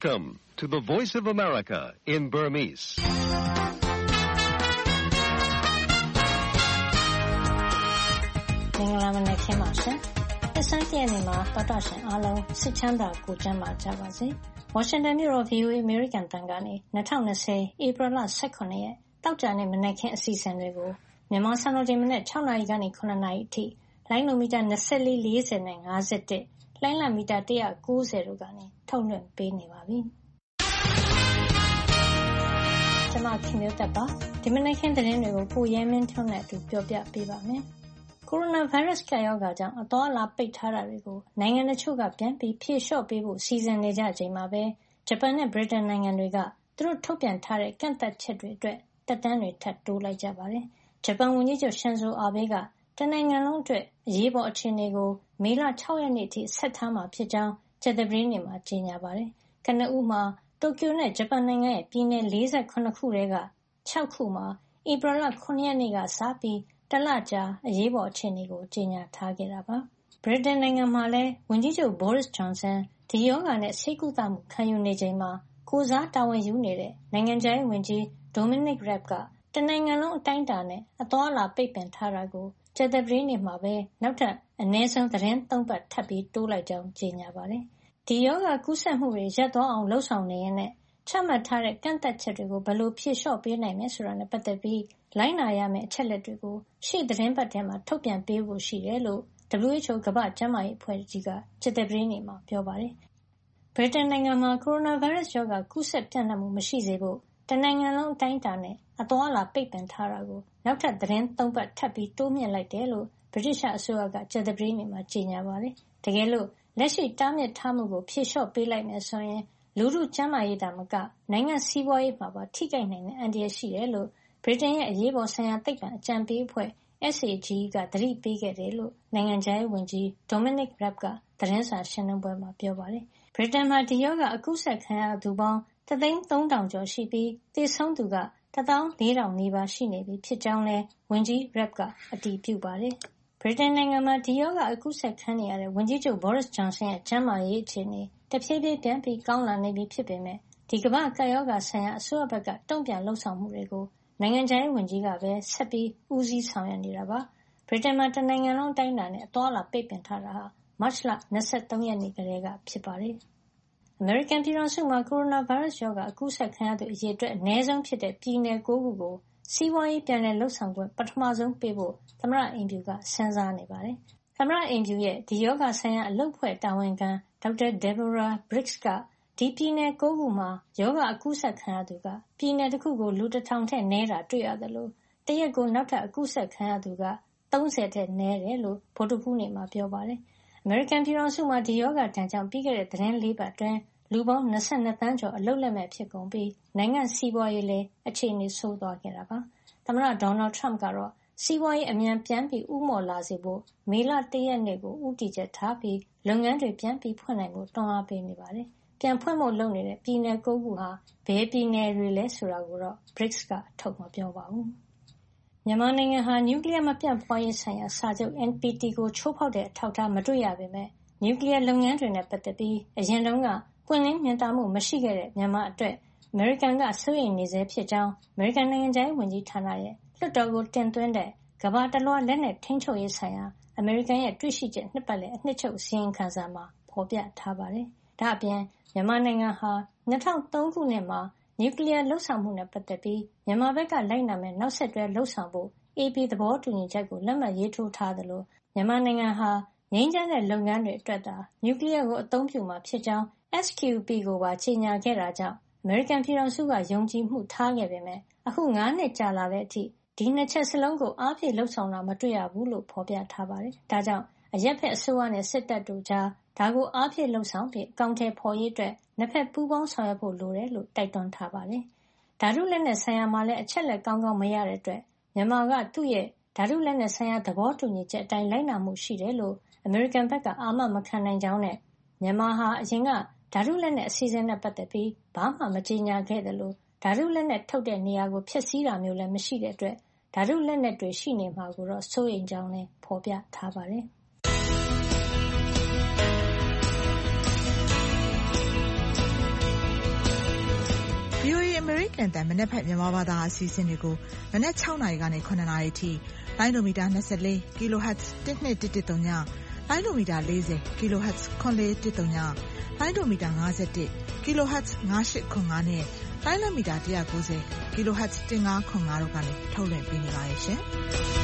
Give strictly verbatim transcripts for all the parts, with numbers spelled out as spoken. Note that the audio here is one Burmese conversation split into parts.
Welcome to the Voice of America in Burmese. ။မင်္ဂလာမနက်ခင်းပါရှင်။အစမ်းပြည့်နေမှာတော်တော်ရှင်အားလုံးစစ်ချမ်းသာကိုကျမ်းမာကြပါစေ။ Washington မြို့တော် V O A American တန်ကနေ၂၀၂၀ဧပြီလ၁၇ရက်တောက်ကြတဲ့မနက်ခင်းအစီအစဉ်တွေကိုမြန်မာစံတော်ချိန်မနက်၆နာရီကနေ၇နာရီအထိလိုင်းလိုမီတာ၂၄ ၄၀နဲ့၅၁လိုင်းလံမီတာ၁၉၀တို့ကနေထုတ်လွှင့်ပေးနေပါပြီ။ကျွန်မခင်မျိုးသက်ပါဒီမနက်ခင်းသတင်းတွေကိုပိုရဲမင်းထွန်းနဲ့အတူပြောပြပေးပါမယ်။ကိုရိုနာဗိုင်းရပ်စ်ကပ်ရောဂါကြောင့်အသွားအလာပိတ်ထားတာတွေကိုနိုင်ငံတချို့ကပြန်ပြီးဖြေလျှော့ပေးဖို့စီစဉ်နေကြချိန်မှာပဲဂျပန်နဲ့ဗြိတိန်နိုင်ငံတွေကသူတို့ထုတ်ပြန်ထားတဲ့ကန့်သတ်ချက်တွေအတွက်တက်တန်းတွေထပ်တိုးလိုက်ကြပါတယ်။ဂျပန်ဝန်ကြီးချုပ်ရှင်ဇိုအာဘေးကတနိုင်ငံလုံးအတွက်အရေးပေါ်အခြေအနေကိုမေလ၆ရက်နေ့အထိဆက်ထားမှာဖြစ်ကြောင်းကြာသပတေးနေ့မှာကြေညာပါတယ်။ကနဦးမှာတိုကျိုနဲ့ဂျပန်နိုင်ငံရဲ့ပြည်နယ်၄၇ခုထဲက၆ခုမှာဧပြီလ၇ရက်နေ့ကစပြီးတလကြာအရေးပေါ်အခြေအနေကိုကြေညာထားခဲ့တာပါ။ဗြိတိန်နိုင်ငံမှာလည်းဝန်ကြီးချုပ် Boris Johnson ဒီရောဂါနဲ့ဆေးကုသမှုခံယူနေချိန်မှာကိုယ်စားတာဝန်ယူနေတဲ့နိုင်ငံခြားရေးဝန်ကြီး Dominic Raab ကတနိုင်ငံလုံးအတိုင်းအတာနဲ့အသွားအလာပိတ်ပင်ထားတာကိုကြာသပတေးနေ့မှာပဲနောက်ထပ်အနည်းဆုံးသီတင်းသုံးပတ်ထပ်ပြီးတိုးလိုက်ကြောင်းကြေညာပါတယ်။ဒီရောဂါကူးစက်မှုတွေရပ်သွားအောင်လုပ်ဆောင်နေရင်းနဲ့ချမှတ်ထားတဲ့ကန့်သတ်ချက်တွေကိုဘယ်လိုဖြေလျှော့ပေးနိုင်မယ်ဆိုတာနဲ့ပတ်သက်ပြီးလိုက်နာရမယ့်အချက်လက်တွေကိုရှေ့သီတင်းပတ်ထဲမှာထုတ်ပြန်ပေးဖို့ရှိတယ်လို့ W H O ကမ္ဘာ့ကျန်းမာရေးအဖွဲ့ကြီးကကြာသပတေးနေ့မှာပြောပါတယ်။ဗြိတိန်နိုင်ငံမှာကိုရိုနာဗိုင်းရပ်စ်ရောဂါကူးစက်ပြန့်နှံ့မှုမရှိစေဖို့တနိုင်ငံလုံးအတိုင်းအတာနဲ့အသွားအလာပိတ်ပင်ထားတာကိုနောက်ထပ်သီတင်းသုံးပတ်ထပ်ပြီးတိုးမြှင့်လိုက်တယ်လို့ဗြိတိသျှအစိုးရကကြာသပတေးနေ့မှာကြေညာပါတယ်။တကယ်လို့လက်ရှိတားမြစ်ထားမှုကိုဖြေလျှော့ပေးလိုက်မယ်ဆိုရင်လူထုကျန်းမာရေးသာမကနိုင်ငံစီးပွားရေးမှာပါထိခိုက်နိုင်တဲ့အန္တရာယ်ရှိတယ်လို့ဗြိတိန်ရဲ့အရေးပေါ်ဆိုင်ရာသိပ္ပံအကြံပေးအဖွဲ့ S A G E ကသတိပေးခဲ့တယ်လို့နိုင်ငံခြားရေးဝန်ကြီး Dominic Raab ကသတင်းစာရှင်းလင်းပွဲမှာပြောပါတယ်။ဗြိတိန်မှာဒီရောဂါအကူးစက်ခံရသူပေါင်းတစ်သိန်းသုံးထောင်ကျော်ရှိပြီးသေဆုံးသူကတစ်သောင်းလေးထောင်နီးပါးရှိနေပြီဖြစ်ကြောင်းလည်းဝန်ကြီး Raab ကအတည်ပြုပါတယ်။ဗြိတိန်နိုင်ငံမှာဒီရောဂါအကူးစက်ခံနေရတဲ့ဝန်ကြီးချုပ် Boris Johnson ရဲ့ကျန်းမာရေးအခြေအနေတဖြည်းဖြည်းပြန်ပြီးကောင်းလာနေပြီဖြစ်ပေမဲ့ဒီကမ္ဘာ့ကပ်ရောဂါဆိုင်ရာအစိုးရဘက်ကတုံ့ပြန်လှုံ့ဆော်မှုတွေကိုနိုင်ငံခြားရေးဝန်ကြီးကပဲဆက်ပြီးဦးစီးဆောင်ရွက်နေတာပါ။ဗြိတိန်မှာတနိုင်ငံလုံးအတိုင်းအတာနဲ့အသွားအလာပိတ်ပင်ထားတာဟာမတ်လ၂၃ရက်နေ့ကတည်းကဖြစ်ပါတယ်။အမေရိကန်ပြည်ထောင်စုမှာကိုရိုနာဗိုင်းရပ်စ်ရောဂါအကူးစက်ခံရသူအရေအတွက်အနည်းဆုံးဖြစ်တဲ့ပြည်နယ်၉ခုကိုစီးပွားရေးပြန်လည်လှုပ်ဆောင်ခွင့်ပထမဆုံးပေးဖို့သမ္မတအိမ်ဖြူကစဉ်းစားနေပါတယ်။သမ္မတအိမ်ဖြူရဲ့ဒီရောဂါဆိုင်ရာအလုပ်ဖွဲ့တာဝန်ခံဒေါက်တာ Deborah Birx ကဒီပြည်နယ်၉ခုမှာရောဂါအကူးစက်ခံရသူကပြည်နယ်တစ်ခုကိုလူတစ်ထောင်ထက်နည်းတာတွေ့ရသလိုတရက်ကိုနောက်ထပ်အကူးစက်ခံရသူကသုံးဆယ်ထက်နည်းတယ်လို့ဗုဒ္ဓဟူးနေ့မှာပြောပါတယ်။အမေရိကန်ပြည်ထောင်စုမှာဒီရောဂါဒဏ်ကြောင့်ပြီးခဲ့တဲ့သီတင်းလေးပတ်အတွင်းလူပေါင်း၂၂သန်းကျော်အလုပ်လက်မဲ့ဖြစ်ကုန်ပြီးနိုင်ငံစီးပွားရေးလည်းအခြေအနေဆိုးသွားခဲ့တာပါ။သမ္မတဒေါ်နယ်ထရမ့်ကတော့စီးပွားရေးအမြန်ပြန်ပြီးဦးမော့လာစေဖို့မေလ၁ရက်နေ့ကိုဦးတည်ချက်ထားပြီးလုပ်ငန်းတွေပြန်ပြီးဖွင့်နိုင်ဖို့တွန်းအားပေးနေပါတယ်။ပြန်ဖွင့်ဖို့လုပ်နေတဲ့ပြည်နယ်၉ခုဟာဘယ်ပြည်နယ်တွေလဲဆိုတာကိုတော့ Birx ကထုတ်မပြောပါဘူး။မြန်မာနိုင်ငံဟာနျူကလ িয়ার မပြန့်ပွားရေးဆိုင်ရာစာချုပ် N P T ကိုချိုးဖောက်တဲ့အထောက်အထားမတွေ့ရပေမဲ့နျူကလ িয়ার လုပ်ငန်းတွေနဲ့ပတ်သက်ပြီးအရင်တုန်းကပွင့်လင်းမြင်သာမှုမရှိခဲ့တဲ့မြန်မာအတွက်အမေရိကန်ကစိုးရိမ်နေဆဲဖြစ်ကြောင်းအမေရိကန်နိုင်ငံခြားရေးဝန်ကြီးဌာနရဲ့လွှတ်တော်ကိုတင်သွင်းတဲ့ကမ္ဘာတလွှားလက်နက်ထိန်းချုပ်ရေးဆိုင်ရာအမေရိကန်ရဲ့တွေ့ရှိချက်နှစ်ပတ်လည်အနှစ်ချုပ်အစီရင်ခံစာမှာဖော်ပြထားပါတယ်။ဒါ့အပြင်မြန်မာနိုင်ငံဟာ၂၀၀၃ခုနှစ်မှာနျူကလ িয়ার လုပ်ဆောင်မှုနဲ့ပတ်သက်ပြီးမြန်မာဘက်ကလိုက်နာမယ့်နောက်ဆက်တွဲလုပ်ဆောင်ဖို့ A P သဘောတူညီချက်ကိုလက်မှတ်ရေးထိုးထားသလိုမြန်မာနိုင်ငံဟာငြိမ်းချမ်းတဲ့လုပ်ငန်းတွေအတွက်သာနျူကလ িয়ার ကိုအသုံးပြုမှာဖြစ်ကြောင်း S Q P ကိုပါကြေညာခဲ့တာကြောင့်အမေရိကန်ပြည်ထောင်စုကယုံကြည်မှုထားခဲ့ပေမဲ့အခု၅နှစ်ကြာလာတဲ့အထိဒီနှစ်ချက်စလုံးကိုအားဖြည့်လှုပ်ဆောင်တာမတွေ့ရဘူးလို့ဖော်ပြထားပါတယ်။ဒါကြောင့်အရပ်ဖက်အစိုးရနဲ့စစ်တပ်တို့ကြားဒါကိုအားဖြည့်လှုပ်ဆောင်ပြီးအကောင့်ထဲပေါ်ရေးအတွက်နှစ်ဖက်ပူးပေါင်းဆောင်ရွက်ဖို့လိုတယ်လို့တိုက်တွန်းထားပါတယ်။ဓာတုလက်နက်ဆိုင်ရာမှာလည်းအချက်လက်ကောင်းကောင်းမရတဲ့အတွက်မြန်မာကသူ့ရဲ့ဓာတုလက်နက်ဆိုင်ရာသဘောတူညီချက်အတိုင်းလိုက်နာမှုရှိတယ်လို့အမေရိကန်ဘက်ကအာမမခံနိုင်ကြောင်းနဲ့မြန်မာဟာအရင်ကဓာတုလက်နက်အစီအစဉ်နဲ့ပတ်သက်ပြီးဘာမှမကြေညာခဲ့သလိုဓာတုလက်နက်ထုတ်တဲ့နေရာကိုဖျက်ဆီးတာမျိုးလည်းမရှိတဲ့အတွက်ဓာတုလက်နက်တွေရှိနေမှာကိုတော့စိုးရိမ်ကြောင်းလည်းဖော်ပြထားပါတယ်။ကန်တန်မနက်ဖက်မြန်မာဘာသာအစီအစဉ်တွေကိုမနက်၆နာရီကနေ၇နာရီထိလိုင်းဒိုမီတာ၂၄ kHz တစ်နှစ်တစ်တစ်သုံးညလိုင်းဒိုမီတာ၄၀ kHz ခွန်လေးတစ်သုံးညလိုင်းဒိုမီတာ၅၁ kHz ၅၈ခွန်၅နဲ့လိုင်းလမီတာ၁၉၀ kHz ၁၅ခွန်၅တို့ကနေထုတ်လွှင့်ပေးနေပါတယ်ရှင်။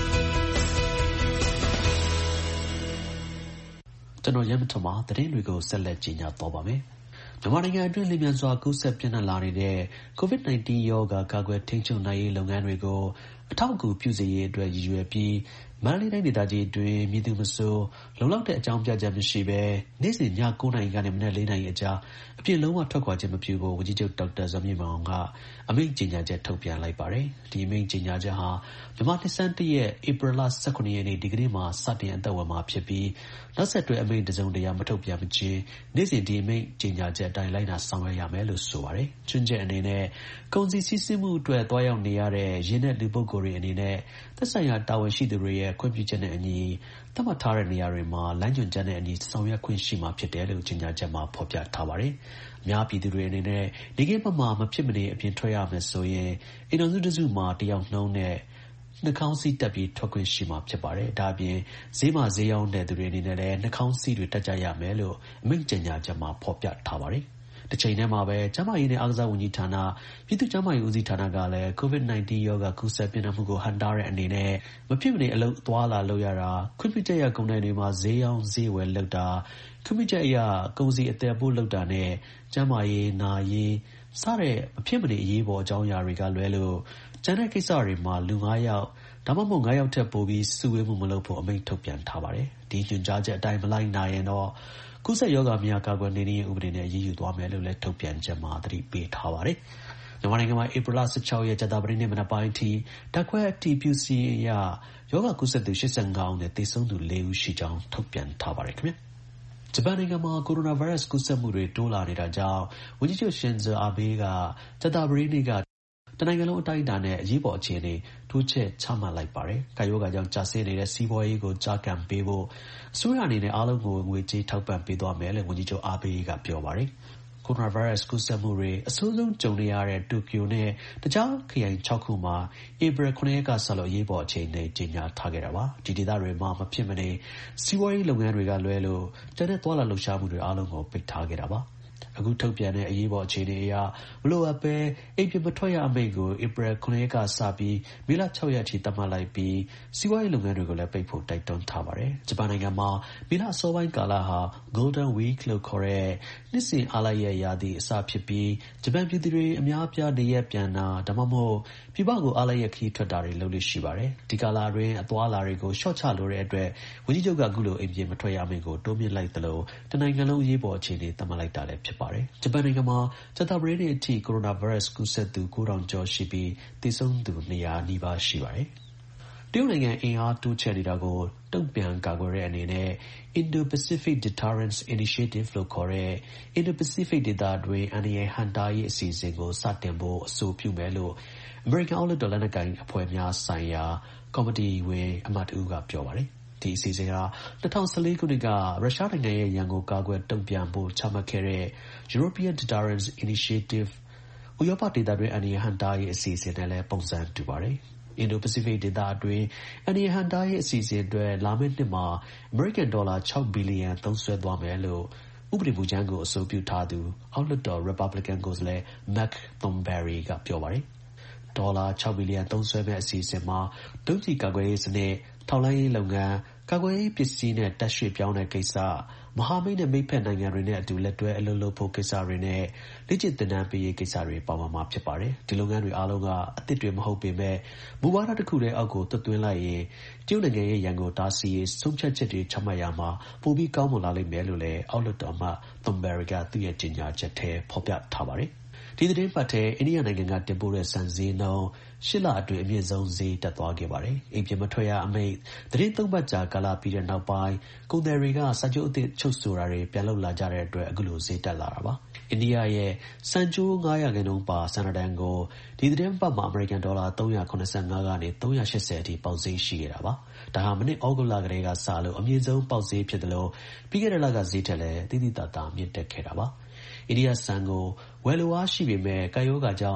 ကျွန်တော်ရမ်းမထမသတင်းတွေကိုဆက်လက်ကြီးညာတော့ပါမယ်။မြန်မာနိုင်ငံအတွင်းလျင်မြန်စွာကူးစက်ပြန့်နှံ့လာနေတဲ့ COVID ၁၉ ရောဂါကာကွယ်ထိန်းချုပ်နိုင်ရေးလုပ်ငန်းတွေကိုအထောက်အကူပြုစေရေးအတွက်ရည်ရွယ်ပြီးမန္တလေးတိုင်းဒေသကြီးအတွင်းမည်သူမဆိုလုံလောက်တဲ့အကြောင်းပြချက်မရှိဘဲနေ့စဉ်ည၉နာရီကနေမနက်၄နာရီအကြာအပြင်လုံးဝထွက်ခွာခြင်းမပြုဖို့ဝန်ကြီးချုပ်ဒေါက်တာဇော်မြင့်မောင်ကအမိန့်ကြေညာချက်ထုတ်ပြန်လိုက်ပါတယ်။ဒီအမိန့်ကြေညာချက်ဟာမြန်မာနှစ်ဆန်းတစ်ရက်ဧပြီလ၁၇ရက်နေ့ဒီကနေ့မှာစတင်အသက်ဝင်မှာဖြစ်ပြီးနောက်ဆက်တွဲအမိန့်တစုံတရာမထုတ်ပြန်မချင်းနေ့စဉ်ဒီအမိန့်ကြေညာချက်အတိုင်းလိုက်နာဆောင်ရွက်ရမယ်လို့ဆိုပါတယ်။ကျွန်းချက်အနေနဲ့ကုန်စည်စီးဆင်းမှုအတွက်တွားရောက်နေရတဲ့ရင်းနှီးလူပုဂ္ဂိုလ်တွေအနေနဲ့သက်ဆိုင်ရာတာဝန်ရှိသူတွေရဲ့ခွင့်ပြုချက်နဲ့အညီသတ်မှတ်ထားတဲ့နေရာတွေမှာလမ်းညွှန်ချက်နဲ့အညီဆောင်ရွက်ခွင့်ရှိမှာဖြစ်တယ်လို့ကြေညာချက်မှာဖော်ပြထားပါတယ်။အများပြည်သူတွေအနေနဲ့ဒီကိစ္စမှာမဖြစ်မနေအပြင်ထွက်ရမယ်ဆိုရင်အိမ်တော်စုတစ်စုမှာတယောက်နှုံးနဲ့နှာခေါင်းစည်းတပ်ပြီးထွက်ခွင့်ရှိမှာဖြစ်ပါတယ်။ဒါအပြင်ဈေးမှာဈေးရောင်းတဲ့သူတွေအနေနဲ့လည်းနှာခေါင်းစည်းတွေတပ်ကြရမယ်လို့အမိန့်ကြေညာချက်မှာဖော်ပြထားပါတယ်။တစ်ချိန်တည်းမှာပဲကျန်းမာရေးနဲ့အားကစားဝန်ကြီးဌာနပြည်သူ့ကျန်းမာရေးဦးစီးဌာနကလည်း COVID ၁၉ ရောဂါကူးစက်ပြန့်နှံ့မှုကိုဟန့်တားတဲ့အနေနဲ့မဖြစ်မနေအလုပ်သွားလာလုပ်ရတာခွင့်ပြုချက်ရကုန်တဲ့တွေမှာဈေးရောင်းဈေးဝယ်လုပ်တာခွင့်ပြုချက်အရကုန်စည်အသည်ပို့လုပ်တာနဲ့ကျန်းမာရေးနာရေးစတဲ့မဖြစ်မနေအရေးပေါ်အကြောင်းအရာတွေကလွဲလို့ကျန်တဲ့ကိစ္စတွေမှာလူ၅ယောက်ဒါမှမဟုတ်၅ယောက်ထက်ပိုပြီးစုဝေးမှုမလုပ်ဖို့အမိန့်ထုတ်ပြန်ထားပါတယ်။ဒီညွှန်ကြားချက်အတိုင်းမလိုက်နာရင်တော့ကူးစက်ရောဂါများကာကွယ်နေနည်းဥပဒေနဲ့အရေးယူသွားမယ်လို့လည်းထုတ်ပြန်ချက်မှာသတိပေးထားပါတယ်။မြန်မာနိုင်ငံမှာဧပြီလ၁၆ရက်ကြာသပတေးနေ့မနက်ပိုင်းအထိဓာတ်ခွဲအတည်ပြုစီရင်ရရောဂါကူးစက်သူ၈၅ဦးနဲ့သေဆုံးသူ၄ဦးရှိကြောင်းထုတ်ပြန်ထားပါတယ်ခင်ဗျာ။ဂျပန်နိုင်ငံမှာကိုရိုနာဗိုင်းရပ်စ်ကူးစက်မှုတွေတိုးလာနေတာကြောင့်ဝန်ကြီးချုပ်ရှင်ဇိုအာဘေးကကြာသပတေးနေ့ကတနိုင်ငံလုံးအတိုင်းအတာနဲ့အရေးပေါ်အခြေအနေထိုးချက်ချမှတ်လိုက်ပါတယ်။ကာယောဂါကြောင့်ကျဆင်းနေတဲ့စီးပွားရေးကိုကြားကန်ပေးဖို့အစိုးရအနေနဲ့အားလုံးကိုငွေကြေးထောက်ပံ့ပေးသွားမယ်လို့ဝန်ကြီးချုပ်အာဘေးကပြောပါတယ်။ကိုရိုနာဗိုင်းရပ်စ်ကူးစက်မှုတွေအဆိုးဆုံးကြုံနေရတဲ့တိုကျိုနဲ့တခြားခရိုင်၆ခုမှာဧပြီ၇ရက်ကစလို့အရေးပေါ်အခြေအနေကြေညာထားခဲ့တာပါ။ဒီဒေသတွေမှာမဖြစ်မနေစီးပွားရေးလုပ်ငန်းတွေကလွဲလို့ကျန်တဲ့သွားလာလှုပ်ရှားမှုတွေအားလုံးကိုပိတ်ထားခဲ့တာပါ။အခုထုတ်ပြန်တဲ့အရေးပေါ်အခြေအနေအရမလိုအပ်ပဲအိမ်ပြင်မထွက်ရအမိန့်ကိုဧပြီ၇ရက်ကစပြီးမေလ၆ရက်အထိသတ်မှတ်လိုက်ပြီးစီးပွားရေးလုပ်ငန်းတွေကိုလည်းပိတ်ဖို့တိုက်တွန်းထားပါတယ်။ဂျပန်နိုင်ငံမှာမေလအစောပိုင်းကာလဟာ Golden Week လို့ခေါ်တဲ့နှစ်စဉ်အားလပ်ရက်ရာသီအစဖြစ်ပြီးဂျပန်ပြည်သူတွေအများအပြားနေရက်ပြန်တာဒါမှမဟုတ်ပြည်ပကိုအားလပ်ရက်ခရီးထွက်တာတွေလုပ်လို့ရှိပါတယ်။ဒီကာလအတွင်းအသွားအလာတွေကိုရှော့ချလိုတဲ့အတွက်ဝန်ကြီးချုပ်ကအခုလိုအိမ်ပြင်မထွက်ရအမိန့်ကိုတိုးမြင့်လိုက်သလိုတနိုင်ငံလုံးအရေးပေါ်အခြေအနေသတ်မှတ်လိုက်တာလည်းဖြစ်ပါတယ်။ဂျပန်နိုင်ငံမှာကြာသပတေးနေ့အထိကိုရိုနာဗိုင်းရပ်စ်ကူးစက်သူ၉ထောင်ကျော်ရှိပြီးသေဆုံးသူ၂၀၀နီးပါးရှိပါတယ်။တရုတ်နိုင်ငံအင်အားတိုးချဲ့နေတာကိုတုံ့ပြန်ကာကွယ်တဲ့အနေနဲ့ Indo-Pacific Deterrence Initiative လို့ခေါ်တဲ့ Indo-Pacific ဒေသအတွင်းအန္တရာယ်ဟန့်တားရေးအစီအစဉ်ကိုစတင်ဖို့အဆိုပြုမယ်လို့အမေရိကန်အောက်လွှတ်တော်လက်နက်ကိုင်အဖွဲ့များဆိုင်ရာကော်မတီဝင်အမတ်တဦးကပြောပါတယ်။ဒီအစီအစဉ်ဟာ၂၀၁၄ခုနှစ်ကရုရှားနိုင်ငံရဲ့ရန်ကိုကာကွယ်တုံ့ပြန်ဖို့ချမှတ်ခဲ့တဲ့ European Deterrence Initiative ဥရောပဒေသတွင်းအန္တရာယ်ဟန့်တားရေးအစီအစဉ်နဲ့လည်းပုံစံတူပါတယ်။ Indo-Pacific ဒေသအတွင်းအန္တရာယ်ဟန့်တားရေးအစီအစဉ်အတွက်လာမယ့်နှစ်မှာအမေရိကန်ဒေါ်လာ၆ဘီလီယံသုံးစွဲသွားမယ်လို့ဥပဒေမူကြမ်းကိုအဆိုပြုထားသူအောက်လွှတ်တော် Republican ကိုယ်စားလှယ် Mark Thornberry ကပြောပါတယ်။ဒေါ်လာ၆ဘီလီယံသုံးစွဲမယ့်အစီအစဉ်မှာဒုံးကျည်ကာကွယ်ရေးစနစ်ထောက်လှမ်းရေးလုပ်ငန်းကာကွယ်ရေးပစ္စည်းနဲ့တပ်ရွှေ့ပြောင်းတဲ့ကိစ္စမဟာမိတ်နဲ့မိတ်ဖက်နိုင်ငံတွေနဲ့အတူလက်တွဲအလုပ်လုပ်ဖို့ကိစ္စတွေနဲ့လေ့ကျင့်သင်တန်းပေးရေးကိစ္စတွေပါဝင်မှာဖြစ်ပါတယ်။ဒီလုပ်ငန်းတွေအားလုံးကအသစ်တွေမဟုတ်ပေမဲ့မူဝါဒတစ်ခုတည်းအောက်ကိုသွတ်သွင်းလိုက်ရင်တရုတ်နိုင်ငံရဲ့ရန်ကိုတားဆီးရေးဆုံးဖြတ်ချက်တွေချမှတ်ရမှာပိုပြီးကောင်းမွန်လာလိမ့်မယ်လို့လည်းအောက်လွှတ်တော်အမတ် Thornberry ကသူ့ရဲ့ကြေညာချက်ထဲဖော်ပြထားပါတယ်။ဒီသတင်းပတ်ထဲအိန္ဒိယနိုင်ငံကတင်ပို့တဲ့ဆန်ဈေးနှုန်းရှစ်လအတွင်းအမြင့်ဆုံးဈေးတက်သွားခဲ့ပါတယ်။အိမ်ပြင်မထွက်ရအမိန့်သတင်းသုံးပတ်ကြာကာလပြီးတဲ့နောက်ပိုင်းကုန်သည်တွေကစာချုပ်အသစ်ချုပ်ဆိုတာတွေပြန်လုပ်လာကြတဲ့အတွက်အခုလိုဈေးတက်လာတာပါ။အိန္ဒိယရဲ့စံကြိုး၅ရာခိုင်နှုန်းပါစံတန်ကိုဒီသတင်းပတ်မှာအမေရိကန်ဒေါ်လာ၃၇၅ကနေ၃၈၀အထိပေါက်ဈေးရှိခဲ့တာပါ။ဒါဟာမနှစ်ဩဂုတ်လကတည်းကစလို့အမြင့်ဆုံးပေါက်ဈေးဖြစ်တယ်လို့ပြီးခဲ့တဲ့လကဈေးထက်လည်းသိသိသာသာမြင့်တက်ခဲ့တာပါ။အိန္ဒိယစံကိုဝယ်လိုအားရှိပေမဲ့ကာယောဂါကြောင့်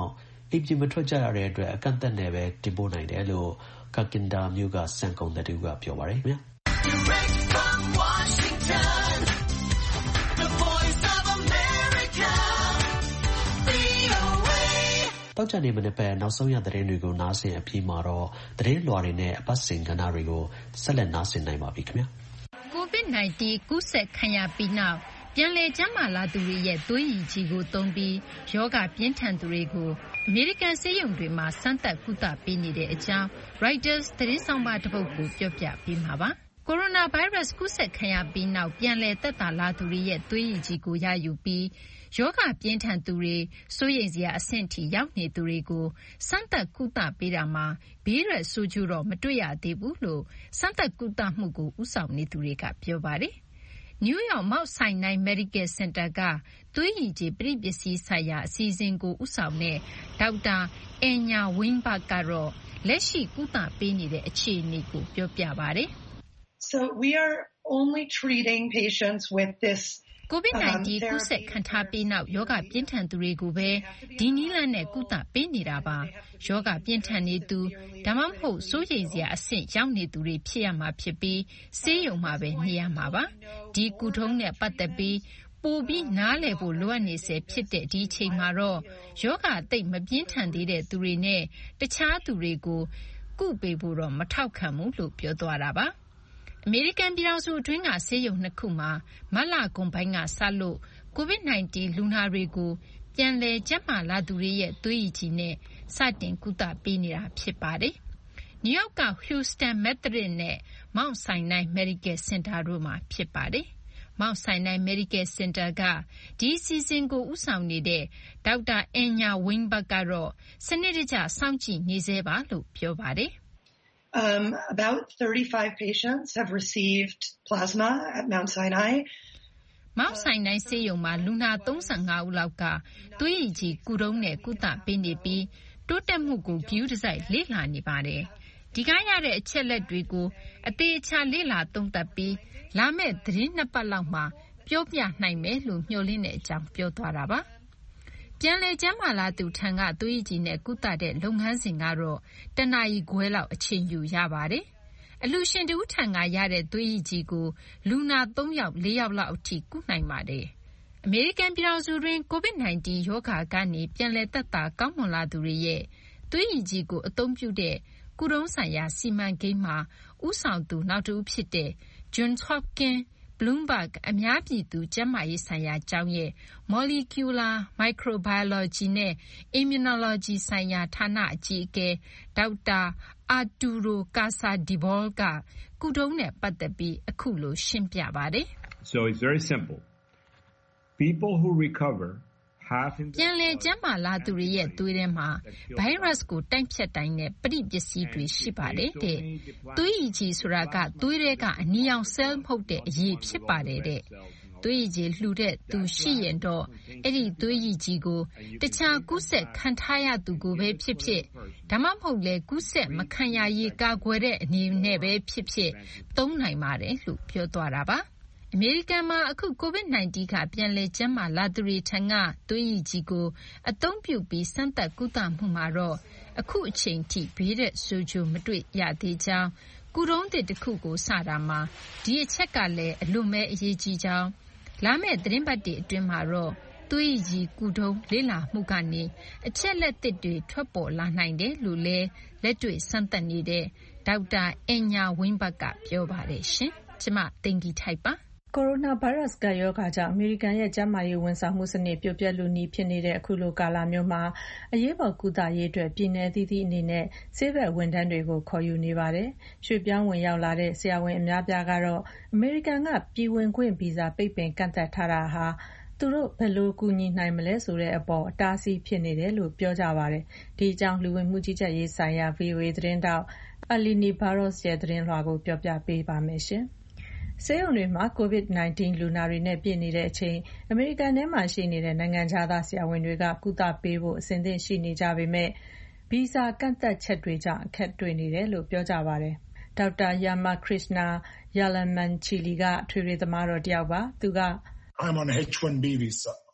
အိမ်ပြင်မထွက်ကြရတဲ့အတွက်အကန့်အသတ်နဲ့ပဲတင်ပို့နိုင်တယ်လို့ကာကင်ဒါမြို့ကစံကုန်တဲ့သူကပြောပါတယ်ခင်ဗျာတောက်ကြနေမနေ့ပဲနောက်ဆုံးရသတင်းတွေကိုနားဆင်အပြီးမှာတော့သတင်းလွှာတွေနဲ့အပတ်စဉ်ကဏ္ဍတွေကိုဆက်လက်နားဆင်နိုင်ပါပြီခင်ဗျာကိုဗစ် ၁၉ ကူးစက်ခံရပြီးနောက်ပြန်လည်ကျန်းမာလာသူတွေရဲ့သွေးရည်ကြည်ကိုသုံးပြီးရောဂါပြင်းထန်သူတွေကိုအမေရိကန်ဆေးရုံတွေမှာစမ်းသပ်ကုသပေးနေတဲ့အကြောင်း Reuters သတင်းဆောင်ပါတစ်ပုဒ်ကိုပြောပြပေးမှာပါ။ကိုရိုနာဗိုင်းရပ်စ်ကူးစက်ခံရပြီးနောက်ပြန်လည်သက်သာလာသူတွေရဲ့သွေးရည်ကြည်ကိုရယူပြီးရောဂါပြင်းထန်သူတွေစိုးရိမ်စရာအဆင့်ထိရောက်နေသူတွေကိုစမ်းသပ်ကုသပေးတာမှာဘေးရွက်ဆိုးကျိုးတော့မတွေ့ရသေးဘူးလို့စမ်းသပ်ကုသမှုကိုဦးဆောင်နေသူတွေကပြောပါတယ်။နယူးယောက် Mount Sinai Medical Center ကသွေးရည်ကြည်ပရိပစ္စည်းဆိုင်ရာအစီအစဉ်ကိုဦးဆောင်တဲ့ဒေါက်တာအန်ညာဝင်းဘတ်ကတော့လက်ရှိကုသပေးနေတဲ့အခြေအနေကိုပြောပြပါတယ်။ So we are only treating patients with this ကိုဗစ် ၁၉ ကူးစက်ခံထားပြီးနောက်ရောဂါပြင်းထန်သူတွေကိုပဲဒီနည်းလမ်းနဲ့ကုသပေးနေတာပါ။ရောဂါပြင်းထန်နေသူဒါမှမဟုတ်စိုးရိမ်စရာအဆင့်ရောက်နေသူတွေဖြစ်ရမှာဖြစ်ပြီးဆေးရုံမှာပဲနေရမှာပါ။ဒီကုထုံးနဲ့ပတ်သက်ပြီးပိုပြီးနားလည်ဖို့လိုအပ်နေစေဖြစ်တဲ့ဒီအချိန်မှာတော့ယောဂအသိမပြင်းထန်သေးတဲ့သူတွေနဲ့တခြားသူတွေကိုကုပေးဖို့တော့မထောက်ခံဘူးလို့ပြောသွားတာပါ။အမေရိကန်ပြည်ထောင်စုအတွင်းကဆေးရုံနှစ်ခုမှာမတ်လကုန်ပိုင်းကစလို့ကိုဗစ် ၁၉ လူနာတွေကိုပြန်လည်ကျန်းမာလာသူတွေရဲ့သွေးရည်ကြည်နဲ့စတင်ကုသပေးနေတာဖြစ်ပါတယ်။နယူးယောက်က Houston Methodist နဲ့ Mount Sinai Medical Center တို့မှာဖြစ်ပါတယ်။ Mount Sinai Medical Center ကဒီအစီအစဉ်ကိုဦးဆောင်နေတဲ့ဒေါက်တာအန်ညာဝင်းဘတ်ကတော့စနစ်တကျစောင့်ကြည့်နေစေပါလို့ပြောပါတယ်။ Um, about thirty-five patients have received plasma at Mount Sinai. Mount Sinai ဆေးရုံမှာလူနာ၃၅ဦးလောက်ကသွေးရည်ကြည်ကုထုံးနဲ့ကုသပေးနေပြီးတိုးတက်မှုကိုဂရုတစိုက်လေ့လာနေပါတယ်။ဒီကရတဲ့အချက်လက်တွေကိုအသေးအချာလေ့လာသုံးသပ်ပြီးလာမယ့်သတင်းနှစ်ပတ်လောက်မှာပြောပြနိုင်မယ်လို့မျှော်လင့်တဲ့အကြောင်းပြောသွားတာပါ။ပြန်လည်ကျန်းမာလာသူထံကသွေးရည်ကြည်နဲ့ကုသတဲ့လုပ်ငန်းစဉ်ကတော့တနာရီခွဲလောက်အချိန်ယူရပါတယ်။အလူရှင်တဦးထံကရတဲ့သွေးရည်ကြည်ကိုလူနာ၃ယောက်၄ယောက်လောက်အထိကုနိုင်ပါတယ်။အမေရိကန်ပြည်ထောင်စုတွင်ကိုဗစ် ၁၉ ရောဂါကနေပြန်လည်သက်သာကောင်းမွန်လာသူတွေရဲ့သွေးရည်ကြည်ကိုအသုံးပြုတဲ့ကုထုံးဆိုင်ရာစီမံကိန်းမှာဦးဆောင်သူနောက်တစ်ဦးဖြစ်တဲ့ Johns Hopkins Bloomberg အများပြည်သူကျန်းမာရေးဆိုင်ရာကျောင်းရဲ့ Molecular Microbiology နဲ့ Immunology ဆိုင်ရာဌာနအကြီးအကဲဒေါက်တာအာတူရိုကာဆာဒီဘောလ်ကကုထုံးနဲ့ပတ်သက်ပြီးအခုလိုရှင်းပြပါတယ်။ So it's very simple. People who recover have in ပြန်လည်ကျန်းမာလာသူတွေရဲ့သွေးထဲမှာဗိုင်းရပ်စ်ကိုတိုက်ဖြတ်တိုင်းတဲ့ပရိပစ္စည်းတွေရှိပါတယ်တဲ့။သွေးရည်ကြည်ဆိုတာကသွေးထဲကအနီရောင်ဆဲလ်မဟုတ်တဲ့အရည်ဖြစ်ပါတယ်တဲ့။သွေးရည်ကြည်လှူတဲ့သူရှိရင်တော့အဲ့ဒီသွေးရည်ကြည်ကိုတခြားကူးစက်ခံထားရသူကိုပဲဖြစ်ဖြစ်ဒါမှမဟုတ်လေကူးစက်မခံရရေးကာကွယ်တဲ့အနေနဲ့ပဲဖြစ်ဖြစ်သုံးနိုင်ပါတယ်လို့ပြောသွားတာပါ။အမေရိကန်မှာအခုကိုဗစ် ၁၉ ကပြန်လည်ကျန်းမာလာသူတွေထံကသွေးရည်ကြည်ကိုအသုံးပြုပြီးစမ်းသပ်ကုသမှုမှာတော့အခုအချိန်ထိဘေးတဲ့ဆိုးကျိုးမတွေ့ရသေးကြောင်းကုထုံးသစ်တစ်ခုကိုစတာမှာဒီအချက်ကလည်းအလွန်ပဲအရေးကြီးကြောင်းလာမယ့်သတင်းပတ်တွေအတွင်းမှာတော့သွေးရည်ကြည်ကုထုံးလေ့လာမှုကနေအချက်လက်သစ်တွေထွက်ပေါ်လာနိုင်တယ်လို့လည်းလက်တွေ့စမ်းသပ်နေတဲ့ဒေါက်တာအန်ညာဝင်းဘတ်ကပြောပါတယ်ရှင်။ကျမသိင်္ဂီထိုက်ပါကိုရိုနာဗိုင်းရပ်စ်ကပ်ရောဂါကြောင့်အမေရိကန်ရဲ့ကျန်းမာရေးဝန်ဆောင်မှုစနစ်ပြိုပျက်လုနီးဖြစ်နေတဲ့အခုလိုကာလမျိုးမှာအရေးပေါ်ကုသရေးအတွက်ပြည်내အသီးသီးအနေနဲ့ဆေးဘက်ဝန်ထမ်းတွေကိုခေါ်ယူနေပါတယ်။ရွှေ့ပြောင်းဝင်ရောက်လာတဲ့ဆရာဝန်အများပြားကတော့အမေရိကန်ကပြည်ဝင်ခွင့်ဗီဇာပိတ်ပင်ကန့်သတ်ထားတာဟာသူတို့ဘယ်လိုကူညီနိုင်မလဲဆိုတဲ့အပေါ်အတားအဆီးဖြစ်နေတယ်လို့ပြောကြပါတယ်။ဒီအကြောင်းလူဝင်မှုကြီးကြပ်ရေးဆိုင်ရာ ဗွီအိုအေ သတင်းတောက်အလီနီဘာရော့စ်ရဲ့သတင်းလွှာကိုပြောပြပေးပါမယ်ရှင်။ဆေးရုံတွေမှာကိုဗစ် ၁၉ လူနာတွေနဲ့ပြည့်နေတဲ့အချိန်အမေရိကန်ထဲမှာရှိနေတဲ့နိုင်ငံခြားသားဆရာဝန်တွေကကုသပေးဖို့အဆင်သင့်ရှိနေကြပေမဲ့ဗီဇာကန့်သတ်ချက်တွေကြောင့်အခက်တွေ့နေတယ်လို့ပြောကြပါတယ်။ဒေါက်တာယာမခရစ်နာယာလမန်ချီလီကထွေထွေသမားတော်တယောက်ပါ။သူက I'm on H one B visa.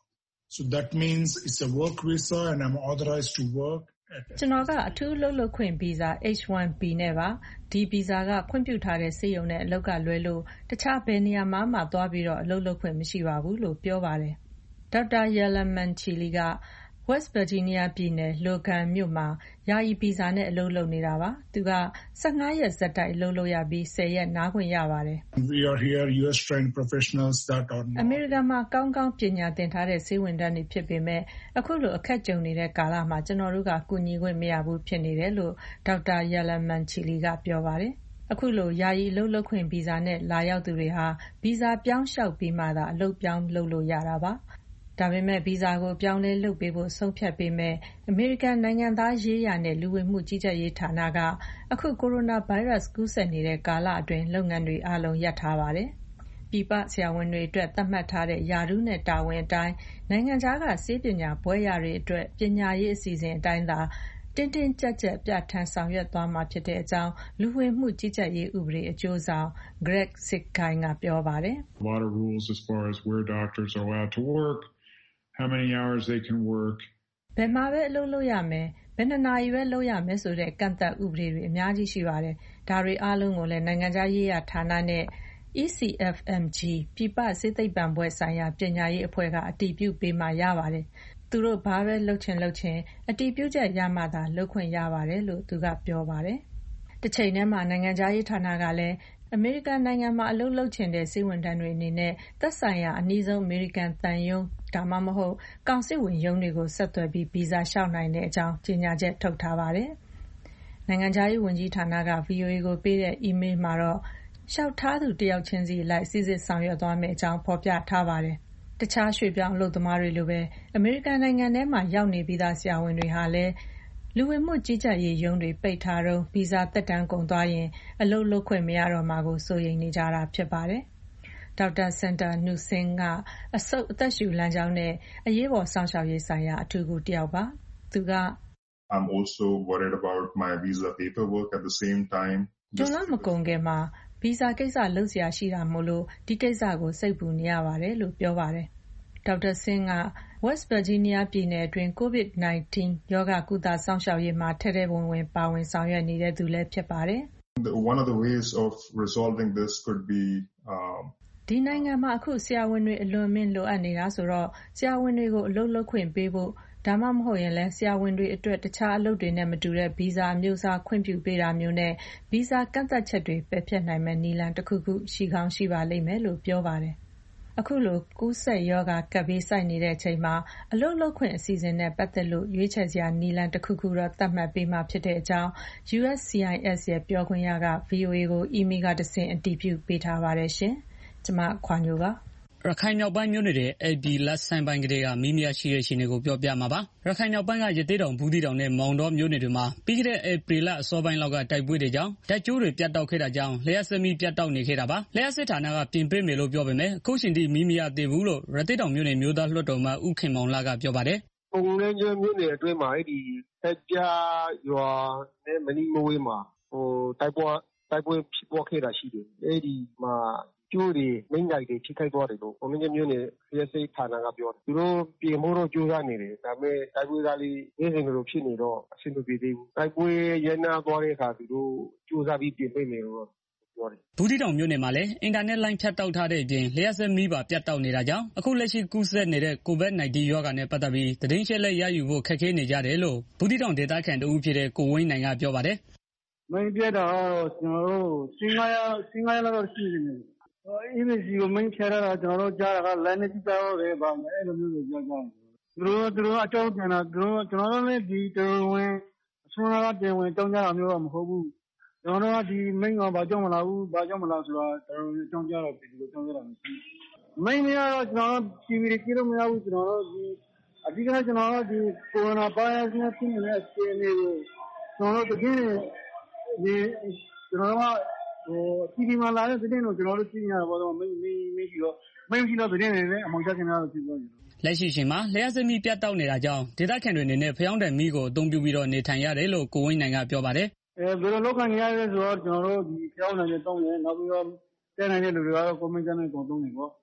So that means it's a work visa and I'm authorized to work. ကျွန်တော်ကအထူးအလုပ်လုပ်ခွင့်ဗီဇာ H one B နဲ့ပါဒီဗီဇာကခွင့်ပြုထားတဲ့စေယုံနဲ့အလုပ်ကလွဲလို့တခြားဘယ်နေရာမှမှသွားပြီးတော့အလုပ်လုပ်ခွင့်မရှိပါဘူးလို့ပြောပါတယ်ဒေါက်တာယလမန်ချီလီက West Virginia ပြည်နယ် Logan မြို့မှာယာယီဗီဇာနဲ့အလုပ်လုပ်နေတာပါသူကfifteenရက်ဇက်တိုက်အလုပ်လုပ်ရပြီးtenရက်နားခွင့်ရပါတယ် We are here U S trained professionals that are အမေရိကန်မှာကောင်းကောင်းပညာသင်ထားတဲ့ဆေးဝန်ထမ်းတွေဖြစ်ပေမဲ့အခုလိုအခက်ကြုံနေတဲ့ကာလမှာကျွန်တော်တို့ကကူညီခွင့်မရဘူးဖြစ်နေတယ်လို့ဒေါက်တာယလမန်ချီလီကပြောပါတယ်အခုလိုယာယီအလုပ်လုပ်ခွင့်ဗီဇာနဲ့လာရောက်သူတွေဟာဗီဇာပြောင်းလျှောက်ပြီးမှသာအလုပ်ပြောင်းလုပ်လို့ရတာပါဒါပေမဲ့ဗီဇာကိုပြောင်းလဲလုပ်ပေးဖို့ဆုံးဖြတ်ပေးမဲ့အမေရိကန်နိုင်ငံသားရေးရာနဲ့လူဝင်မှုကြီးကြပ်ရေးဌာနကအခုကိုရိုနာဗိုင်းရပ်စ်ကူးစက်နေတဲ့ကာလအတွင်းလုပ်ငန်းတွေအလုံးရပ်ထားပါတယ်။ပြည်ပဆရာဝန်တွေအတွက်သတ်မှတ်ထားတဲ့ယာရုနဲ့တာဝန်အတိုင်းနိုင်ငံခြားကဆေးပညာဘွဲ့ရတွေအတွက်ပညာရေးအစီအစဉ်အတိုင်းသာတင်းတင်းကြပ်ကြပ်ပြဋ္ဌာန်းဆောင်ရွက်သွားမှာဖြစ်တဲ့အကြောင်းလူဝင်မှုကြီးကြပ်ရေးဥပဒေအကျိုးဆောင် Greg Sickheim ကပြောပါတယ်။ A lot of rules as far as where doctors are allowed to work, how many hours they can work. ဘယ်မှာပဲအလုပ်လုပ်ရမယ်ဘယ်နှစ်နာရီပဲလုပ်ရမယ်ဆိုတဲ့ကန့်သတ်ဥပဒေတွေအများကြီးရှိပါတယ်။ဒါတွေအားလုံးကိုလည်းနိုင်ငံခြားရေးရာဌာနနဲ့ E C F M G ပြည်ပဆေးသိပ္ပံဘွဲ့ဆိုင်ရာပညာရေးအဖွဲ့ကအတည်ပြုပေးမှရပါတယ်။သူတို့ဘာပဲလုပ်ချင်လုပ်ချင်အတည်ပြုချက်ရမှသာလုပ်ခွင့်ရပါတယ်လို့သူကပြောပါတယ်။တစ်ချိန်တည်းမှာနိုင်ငံခြားရေးဌာနကလည်းအမေရိကန်နိုင်ငံမှာအလုပ်လုပ်ချင်တဲ့ဆေးဝန်ထမ်းတွေအနေနဲ့သက်ဆိုင်ရာအနည်းဆုံးအမေရိကန်သံရုံးဒါမှမဟုတ်ကောင်စစ်ဝင်ရုံးတွေကိုဆက်သွယ်ပြီးဗီဇာလျှောက်နိုင်တဲ့အကြောင်းကြေညာချက်ထုတ်ထားပါတယ်။နိုင်ငံခြားရေးဝန်ကြီးဌာနက V O A ကိုပေးတဲ့ email မှာတော့လျှောက်ထားသူတယောက်ချင်းစီလိုက်စစ်စစ်ဆောင်ရွက်သွားမယ့်အကြောင်းဖော်ပြထားပါတယ်။တခြားရွှေ့ပြောင်းအလုပ်သမားတွေလိုပဲအမေရိကန်နိုင်ငံထဲမှာရောက်နေပြီးသားဆရာဝန်တွေဟာလည်းလူဝင်မှုကြီးကြပ်ရေးရုံးတွေပိတ်ထားတော့ဗီဇာသက်တမ်းကုန်သွားရင်အလုပ်လုပ်ခွင့်မရတော့မှာကိုစိုးရိမ်နေကြတာဖြစ်ပါတယ်။ဒေါက်တာစင်တာနုစင်းကအဆုတ်အသက်ရှူလမ်းကြောင်းနဲ့အရေးပေါ်စောင့်ရှောက်ရေးဆိုင်ရာအထူးကူတယောက်ပါ။သူက I'm also worried about my visa paperwork at the same time. ကျွန်တော်မကုန်ခင်မှာဗီဇာကိစ္စလုပ်စရာရှိတာမို့လို့ဒီကိစ္စကိုစိတ်ပူနေရပါတယ်လို့ပြောပါတယ်။ဒေါက်တာစင်းက West Virginia ပြည်နယ်အတွင်း COVID nineteen ရောဂါကုသစောင့်ရှောက်ရေးမှာထဲထဲဝင်ဝင်ပါဝင်ဆောင်ရွက်နေတဲ့သူလည်းဖြစ်ပါတယ်။ One of the ways of resolving this could be um ဒီနိုင်ငံမှာအခုဆရာဝန်တွေအလွန်မင်းလိုအပ်နေတာဆိုတော့ဆရာဝန်တွေကိုအလုပ်လုပ်ခွင့်ပေးဖို့ဒါမှမဟုတ်ရင်လည်းဆရာဝန်တွေအတွက်တခြားအလုပ်တွေနဲ့မတူတဲ့ဗီဇာမျိုးစားခွင့်ပြုပေးတာမျိုးနဲ့ဗီဇာကန့်သတ်ချက်တွေပယ်ဖျက်နိုင်မယ့်နည်းလမ်းတစ်ခုခုရှိကောင်းရှိပါလိမ့်မယ်လို့ပြောပါတယ်။အခုလိုကူးစက်ရောဂါကပ်ဘေးဆိုက်နေတဲ့အချိန်မှာအလုပ်လုပ်ခွင့်အစီအစဉ်နဲ့ပတ်သက်လို့ရွေးချယ်စရာနည်းလမ်းတစ်ခုခုတော့သတ်မှတ်ပေးမှဖြစ်တဲ့အကြောင်း U S C I S ရဲ့ပြောခွင့်ရက V O A ကို email ကတဆင့်အတည်ပြုပေးထားပါတယ်ရှင်။ကျွန်မခွာညိုပါရခိုင်မြောက်ပိုင်းမြို့နယ်တွေအဲ့ဒီလက်ဆိုင်ပိုင်းကလေးကမိမိရရှိတဲ့ရှင်တွေကိုပြောပြမှာပါရခိုင်မြောက်ပိုင်းကရသေးတောင်ဘူးတီတောင်နဲ့မောင်တော်မြို့နယ်တွေမှာပြီးခဲ့တဲ့ဧပြီလအစောပိုင်းလောက်ကတိုက်ပွဲတွေကြောင့်ဓာတ်ကြိုးတွေပြတ်တောက်ခဲ့တာကြောင့်လျှက်စစ်မီးပြတ်တောက်နေခဲ့တာပါလျှက်စစ်ဌာနကပြင်ပေးမယ်လို့ပြောပေမဲ့အခုချိန်ထိမိမိရသေးဘူးလို့ရသေးတောင်မြို့နယ်မြို့သားလွှတ်တော်မှဦးခင်မောင်လာကပြောပါတယ်ပုံလန်းကျွန်းမြို့နယ်အတွင်းမှာအဲ့ဒီတက်ပြရွာနဲ့မနီမဝေးမှာဟိုတိုက်ပွဲတိုက်ပွဲဖြစ်ပွားခဲ့တာရှိတယ်အဲ့ဒီမှာကျိုးတွေမိန့်ကြိုက်တွေထိခိုက်သွားတယ်လို့အမင်းကြီးမျိုးနဲ့ရစိတ်ဌာနကပြောတယ်သူတို့ပြင်ဖို့တော့ကြိုးစားနေတယ်ဒါပေမဲ့တိုက်ပွဲကလေးရင်းစင်လိုဖြစ်နေတော့အဆင်မပြေသေးဘူးတိုက်ပွဲရန်နာသွားတဲ့အခါသူတို့ကြိုးစားပြီးပြင်ပေးမယ်လို့ပြောတယ်ဘူးတီတောင်မြို့နယ်မှာလည်းအင်တာနက်လိုင်းဖြတ်တောက်ထားတဲ့အပြင်လျှက်စစ်မီးပါပြတ်တောက်နေတာကြောင့်အခုလက်ရှိကူးစက်နေတဲ့ COVID nineteen ရောဂါနဲ့ပတ်သက်ပြီးသတင်းချက်လက်ရယူဖို့ခက်ခဲနေကြတယ်လို့ဘူးတီတောင်ဒေသခံတဦးဖြစ်တဲ့ကိုဝင်းနိုင်ကပြောပါတယ်မင်းပြတော့ကျွန်တော်တို့စင်ကာစင်ကာလောက်ရှိနေတယ်အေးမစီကိုမင်းဖြရတာကျွန်တော်တို့ကြားတာကလမ်းနဲ့ကြည့်ကြတော့လေပါမယ်အဲ့လိုမျိုးကိုပြောကြတယ်သူတို့သူတို့အကြောင်းပြန်တာသူတို့ကျွန်တော်တို့လည်းဒီတော်ဝင်အစွမ်းကားတင်ဝင်တောင်းကြတာမျိုးတော့မဟုတ်ဘူးကျွန်တော်တို့ကဒီမင်းကဘာကြောင့်မလာဘူးဘာကြောင့်မလာဆိုတာတော်ဝင်အကြောင်းကြတော့ဒီလိုကြောင်းကြတာမရှိမင်းမရတော့ကျွန်တော်တို့ T V ကြည့်လို့မရဘူးကျွန်တော်တို့ဒီအဓိကကျွန်တော်တို့ဒီကိုရိုနာဗိုင်းရပ်စ်နဲ့ဖြစ်နေတဲ့အခြေအနေကိုကျွန်တော်တို့တကယ်ဒီကျွန်တော်တို့ဟိုတီဗီမှာလာတဲ့သတင်းကိုကျွန်တော်တို့သိရတာပေါ့တော့မင်းမင်းမရှိတော့မင်းမရှိတော့သတင်းတွေလည်းအမှောင်ချခင်များလို့ဖြစ်သွားတယ်လက်ရှိချိန်မှာလျှက်စစ်မီးပြတ်တောက်နေတာကြောင့်ဒေသခံတွေအနေနဲ့ဖျောင်းတဲ့မီးကိုအသုံးပြုပြီးတော့နေထိုင်ရတယ်လို့ကိုဝင်းနိုင်ကပြောပါတယ်အဲဘယ်လိုလုပ်ခံရလဲဆိုတော့ကျွန်တော်တို့ဒီဖျောင်းနိုင်တဲ့တောင်းတယ်နောက်ပြီးတော့တဲနိုင်တဲ့လူတွေကတော့ကွန်မန့်ချန်နဲ့ကုန်သုံးတယ်ပေါ့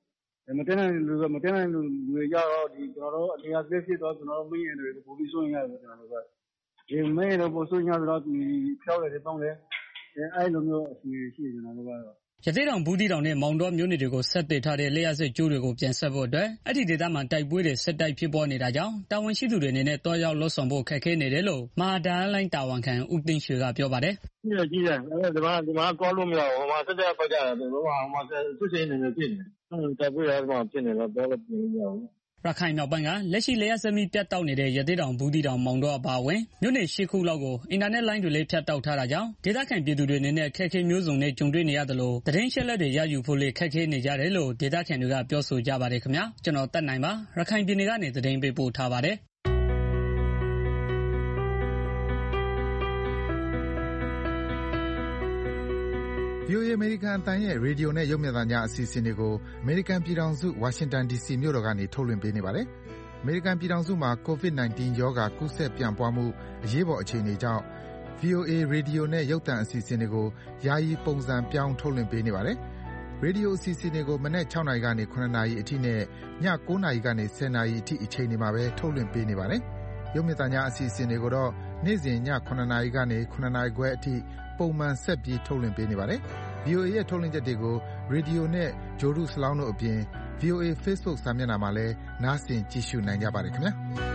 မတင်နိုင်လူမတင်နိုင်လူတွေကြတော့ဒီကျွန်တော်တို့အတရားပြည့်ဖြစ်တော့ကျွန်တော်တို့မင်းရင်တွေပို့ပြီးဆိုရင်ရတယ်ကျွန်တော်တို့ကဒီမင်းတို့ပို့ဆိုရင်တော့ဒီဖြောက်တယ်တောင်းတယ်အဲ့လိုမျိုးအစီအရှိကျွန်တော်တို့ကတော့ရသေ့တောင်ဘူးသီးတောင်နဲ့မောင်တောမြို့နယ်တွေကိုဆက်သွယ်ထားတဲ့လျှက်စစ်ကျိုးတွေကိုပြန်ဆက်ဖို့အတွက်အဲ့ဒီဒေသမှာတိုက်ပွဲတွေဆက်တိုက်ဖြစ်ပေါ်နေတာကြောင့်တာဝန်ရှိသူတွေအနေနဲ့တွားရောက်လှုပ်ဆောင်ဖို့ခက်ခဲနေတယ်လို့မဟာဒါလိုင်းတာဝန်ခံဦးသိန်းရွှေကပြောပါတယ်။ကြီးတယ်ကြီးတယ်အဲ့ဒီမှာဒီမှာကောလို့မရဘူးဟိုမှာဆက်တက်ပတ်ကြတယ်ဟိုမှာဟိုမှာစစ်စစ်နေနေဖြစ်နေတယ်။တိုက်ပွဲရမှာဖြစ်နေတော့တော့ပြင်းရအောင်ရခိုင်မြောက်ပိုင်းကလက်ရှိလျှက်စစ်မီပြတ်တောက်နေတဲ့ရသေ့တောင်ဘူးသီးတောင်မောင်တောအပါအဝင်မြို့နယ်ရှစ်ခုလောက်ကိုအင်တာနက်လိုင်းတွေလည်းဖြတ်တောက်ထားတာကြောင့်ဒေသခံပြည်သူတွေအနေနဲ့ခက်ခဲမျိုးစုံနဲ့ကြုံတွေ့နေရတယ်လို့သတင်းရှင်းလက်တွေရယူဖို့လည်းခက်ခဲနေကြတယ်လို့ဒေသခံတွေကပြောဆိုကြပါတယ်ခင်ဗျာကျွန်တော်တက်နိုင်ပါရခိုင်ပြည်နယ်ကနေသတင်းပေးပို့ထားပါတယ်ဗီအိုအေအမေရိကန်အသံရဲ့ရေဒီယိုနဲ့ရုပ်မြင်သံကြားအစီအစဉ်တွေကိုအမေရိကန်ပြည်ထောင်စုဝါရှင်တန် ဒီစီ မြို့တော်ကနေထုတ်လွှင့်ပေးနေပါတယ်။အမေရိကန်ပြည်ထောင်စုမှာ ကိုဗစ် ၁၉ ရောဂါကူးစက်ပြန့်ပွားမှုအရေးပေါ်အခြေအနေကြောင့် ဗီအိုအေရေဒီယိုနဲ့ရုပ်သံအစီအစဉ်တွေကိုယာယီပုံစံပြောင်းထုတ်လွှင့်ပေးနေပါတယ်။ရေဒီယိုအစီအစဉ်တွေကိုမနက်၆နာရီကနေ၇နာရီအထိနဲ့ည၉နာရီကနေ၁၀နာရီအထိအချိန်တွေမှာပဲထုတ်လွှင့်ပေးနေပါတယ်။ရုပ်မြင်သံကြားအစီအစဉ်တွေကိုတော့နေ့စဉ်ည၇နာရီကနေ၇နာရီခွဲအထိပုံမှန်ဆက်ပြီးထုတ်လွှင့်ပေးနေပါတယ်။ဗီအိုအေ ရဲ့ထုတ်လွှင့်ချက်တွေကိုရေဒီယိုနဲ့ဂြိုဟ်တုစလောင်းတို့အပြင် ဗီအိုအေ Facebook စာမျက်နှာမှာလည်းနားဆင်ကြည့်ရှုနိုင်ကြပါတယ်ခင်ဗျာ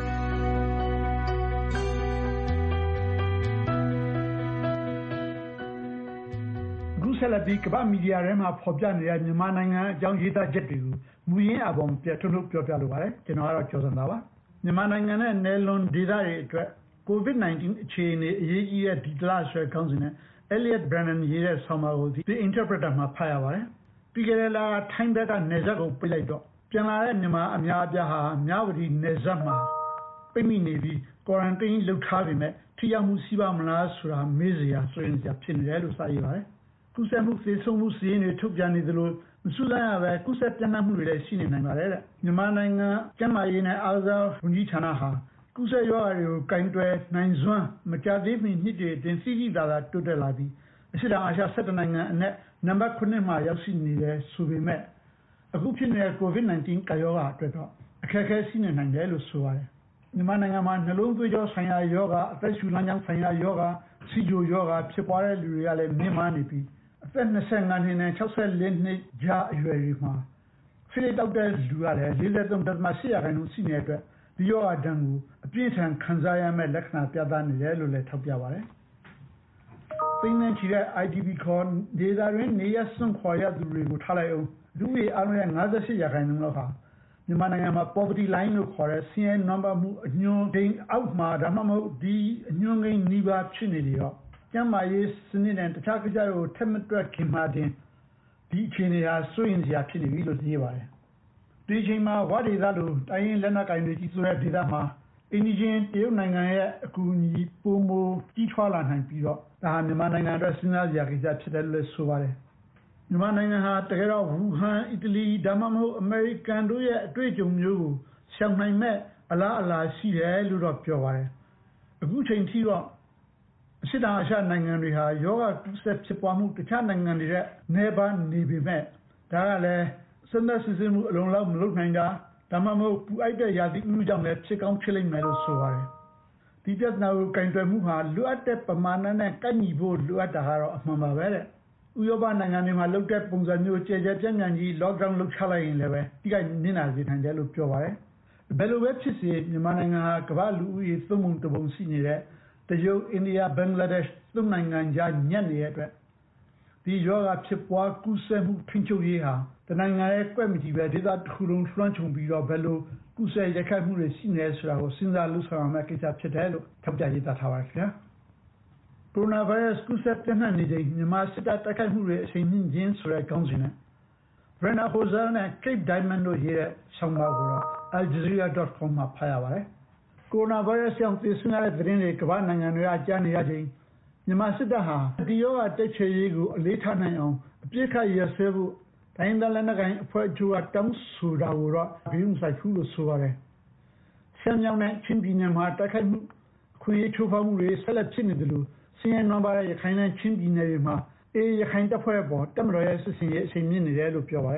အခုဆက်လက်ပြီးကမ္ဘာမီဒီယာထဲမှာဖော်ပြနေတဲ့မြန်မာနိုင်ငံအကြောင်းရေးသားချက်တွေကိုမူရင်းအပေါ်ပြထုတ်ထုတ်ပြောပြလိုပါတယ်ကျွန်တော်ကတော့ကျော်စံသားပါမြန်မာနိုင်ငံနဲ့နယ်လွန်ဒေသတွေအတွက်ကိုဗစ် ၁၉ အခြေအနေအရေးကြီးတဲ့ဒီတလဆွဲခေါင်းစဉ်နဲ့Elliot Brennan ရေးတဲ့ဆောင်းပါးကို The Interpreter မှာဖတ်ရပါတယ်။ပြီးခဲ့တဲ့လကထိုင်းဘက်ကနေဆက်ကိုပိတ်လိုက်တော့ပြန်လာတဲ့မြန်မာအများအပြားဟာမြဝတီနယ်စပ်မှာပိတ်မိနေပြီး quarantine လုပ်ထားပေမဲ့ထိရောက်မှုရှိပါမလားဆိုတာမေးစရာဆိုရင်စရာဖြစ်နေတယ်လို့စာရေးပါတယ်။ကုသမှုသေဆုံးမှုစီးရင်တွေထုတ်ပြန်နေသလိုမစူးစမ်းရပဲကုသပြန့်နှံ့မှုတွေလည်းရှိနေနိုင်ပါတယ်တဲ့။မြန်မာနိုင်ငံကျန်းမာရေးနဲ့အားကစားဝန်ကြီးဌာနဟာကုသရောဂါတွေကိုကင်တွယ်နိုင်စွမ်းမကြသေးမီနှစ်တွေတင်စီစီသာသာတိုးတက်လာပြီးအရှေ့တောင်အာရှ၁၁နိုင်ငံအနက်နံပါတ်ခုနှစ်မှာရောက်ရှိနေတယ်ဆိုပေမဲ့အခုဖြစ်နေတဲ့ကိုဗစ် ၁၉ ကာရောဂါအတွက်တော့အခက်အခဲရှိနေနိုင်တယ်လို့ဆိုပါတယ်။မြန်မာနိုင်ငံမှာနှလုံးသွေးကြောဆိုင်ရာယောဂအသက်ရှူလမ်းကြောင်းဆိုင်ရာယောဂဆီဂျိုယောဂဖြစ်ပွားတဲ့လူတွေကလည်းမြင့်မားနေပြီးအသက်၂၅နှစ်နဲ့၆၄နှစ်ကြားအရွယ်တွေမှာဖိလိတောက်တဲ့လူကလည်း၄၃.၈ ရာခိုင်နှုန်းရှိနေတဲ့အတွက်ဒီယောဂဒဏ်ကိုအပြည့်အထန်ခံစားရမယ့်လက္ခဏာပြသနေတယ်လို့လည်းထောက်ပြပါတယ်။သိန်းနဲ့ချီတဲ့ I D P ခေါ်ဒေသတွင်းနေရစွန့်ခွာရသူတွေကိုထားလိုက်အောင်လူတွေအားလုံးရဲ့၅၈ရာခိုင်နှုန်းလောက်ဟာမြန်မာနိုင်ငံမှာ poverty line လို့ခေါ်တဲ့ဆင်းရဲနွမ်းပါးမှုအညွှန်းကိန်းအောက်မှာဒါမှမဟုတ်ဒီအညွှန်းကိန်းနီးပါးဖြစ်နေတယ်တော့ကျန်းမာရေးစနစ်နဲ့တခြားကိစ္စတွေကိုထက်မတွက်ခင်မှတင်ဒီအခြေအနေဟာစိုးရင်စရာဖြစ်နေပြီလို့သိရပါတယ်။ဒီအချိန်မှာဝါဒေသလိုတိုင်းရင်းလက်နက်ကိုင်တွေကြီးစိုးတဲ့ဒေသမှာအင်ဒီဂျင်တရုတ်နိုင်ငံရဲ့အကူအညီပုံမကြီးထွားလာနိုင်ပြီးတော့ဒါဟာမြန်မာနိုင်ငံအတွက်စဉ်းစားစရာကိစ္စဖြစ်တယ်လို့ဆိုပါတယ်။မြန်မာနိုင်ငံဟာတကယ်တော့ဝူဟန်အီတလီဒါမှမဟုတ်အမေရိကန်တို့ရဲ့အတွေ့အကြုံမျိုးကိုရှောင်နိုင်မဲ့အလားအလာရှိတယ်လို့တော့ပြောပါတယ်။အခုချိန်ထိတော့အရှေ့တောင်အာရှနိုင်ငံတွေဟာယောဂကူးစက်ဖြစ်ပွားမှုတခြားနိုင်ငံတွေရဲ့နေပါနေပေမဲ့ဒါကလည်းစံသက်စစ်စစ်မှုအလုံးလောက်မလုပ်နိုင်တာဒါမှမဟုတ်ပူအိုက်တဲ့ရာသီဥတုကြောင့်လည်းဖြစ်ကောင်းဖြစ်လိမ့်မယ်လို့ဆိုပါတယ်။ဒီပြဿနာကိုကင်တွယ်မှုဟာလိုအပ်တဲ့ပမာဏနဲ့ကိုက်ညီဖို့လိုအပ်တာကတော့အမှန်ပါပဲတဲ့။ဥရောပနိုင်ငံတွေမှာလုပ်တဲ့ပုံစံမျိုးကြဲကြဲပြန့်ပြန့်ကြီး lockdown လုပ်ချလိုက်ရင်လည်းပဲဒီကနင်းနာစေနိုင်တယ်လို့ပြောပါတယ်။ဘယ်လိုပဲဖြစ်စေမြန်မာနိုင်ငံဟာကမ္ဘာလူဦးရေသုံးပုံတစ်ပုံရှိနေတဲ့တရုတ်၊အိန္ဒိယ၊ဘင်္ဂလားဒေ့ရှ်သုံးနိုင်ငံကြားညက်နေတဲ့အတွက်ဒီယောဂဖြစ်ပွားကူးစက်မှုထိန်းချုပ်ရေးဟာတနိုင်ငံရဲ့ကွက်မကြီးပဲဒေသတစ်ခုလုံးလွှမ်းခြုံပြီးတော့ဘယ်လိုကုသရိုက်ခတ်မှုတွေရှိနေလဲဆိုတာကိုစဉ်းစားလို့ဆောင်ရမယ့်ကိစ္စဖြစ်တယ်လို့ထောက်ပြရေးသားထားပါတယ်ခင်ဗျာ။ကိုရိုနာဗိုင်းရပ်စ်ကူးစက်ပြန့်နှံ့နေချိန်မြန်မာစစ်တပ်တိုက်ခိုက်မှုတွေအချိန်မြင့်ခြင်းဆိုတဲ့ခေါင်းစဉ်နဲ့ Brenna Hozel နဲ့ Kate Diamond တို့ရေးတဲ့ဆောင်းပါးကိုတော့ al jazeera dot com မှာဖတ်ရပါတယ်။ကိုရိုနာဗိုင်းရပ်စ်ကြောင့်သေဆုံးရတဲ့သတင်းတွေကမ္ဘာနိုင်ငံတွေကကြားနေရချိန်မြန်မာစစ်တပ်ဟာဒီရောဂါတိုက်ဖျက်ရေးကိုအလေးထားနိုင်အောင်အပြစ်ခတ်ရစဲဖို့တိုင်းဒေသလက်နက်ကိုင်အဖွဲ့အချို့ကတောင်းဆိုတာကိုတော့ဂရုမစိုက်ဘူးလို့ဆိုပါတယ်။ဆမ်မြောင်းနဲ့ချင်းပြည်နယ်မှာတိုက်ခိုက်မှုခွင့်ရေးချိုးဖောက်မှုတွေဆက်လက်ဖြစ်နေတယ်လို့စီးရဲနွမ်းပါတဲ့ရခိုင်နဲ့ချင်းပြည်နယ်တွေမှာအေးရခိုင်တပ်ဖွဲ့ပေါ်တပ်မတော်ရဲ့စစ်စင်ရေးအချိန်မြင့်နေတယ်လို့ပြောပါတယ်။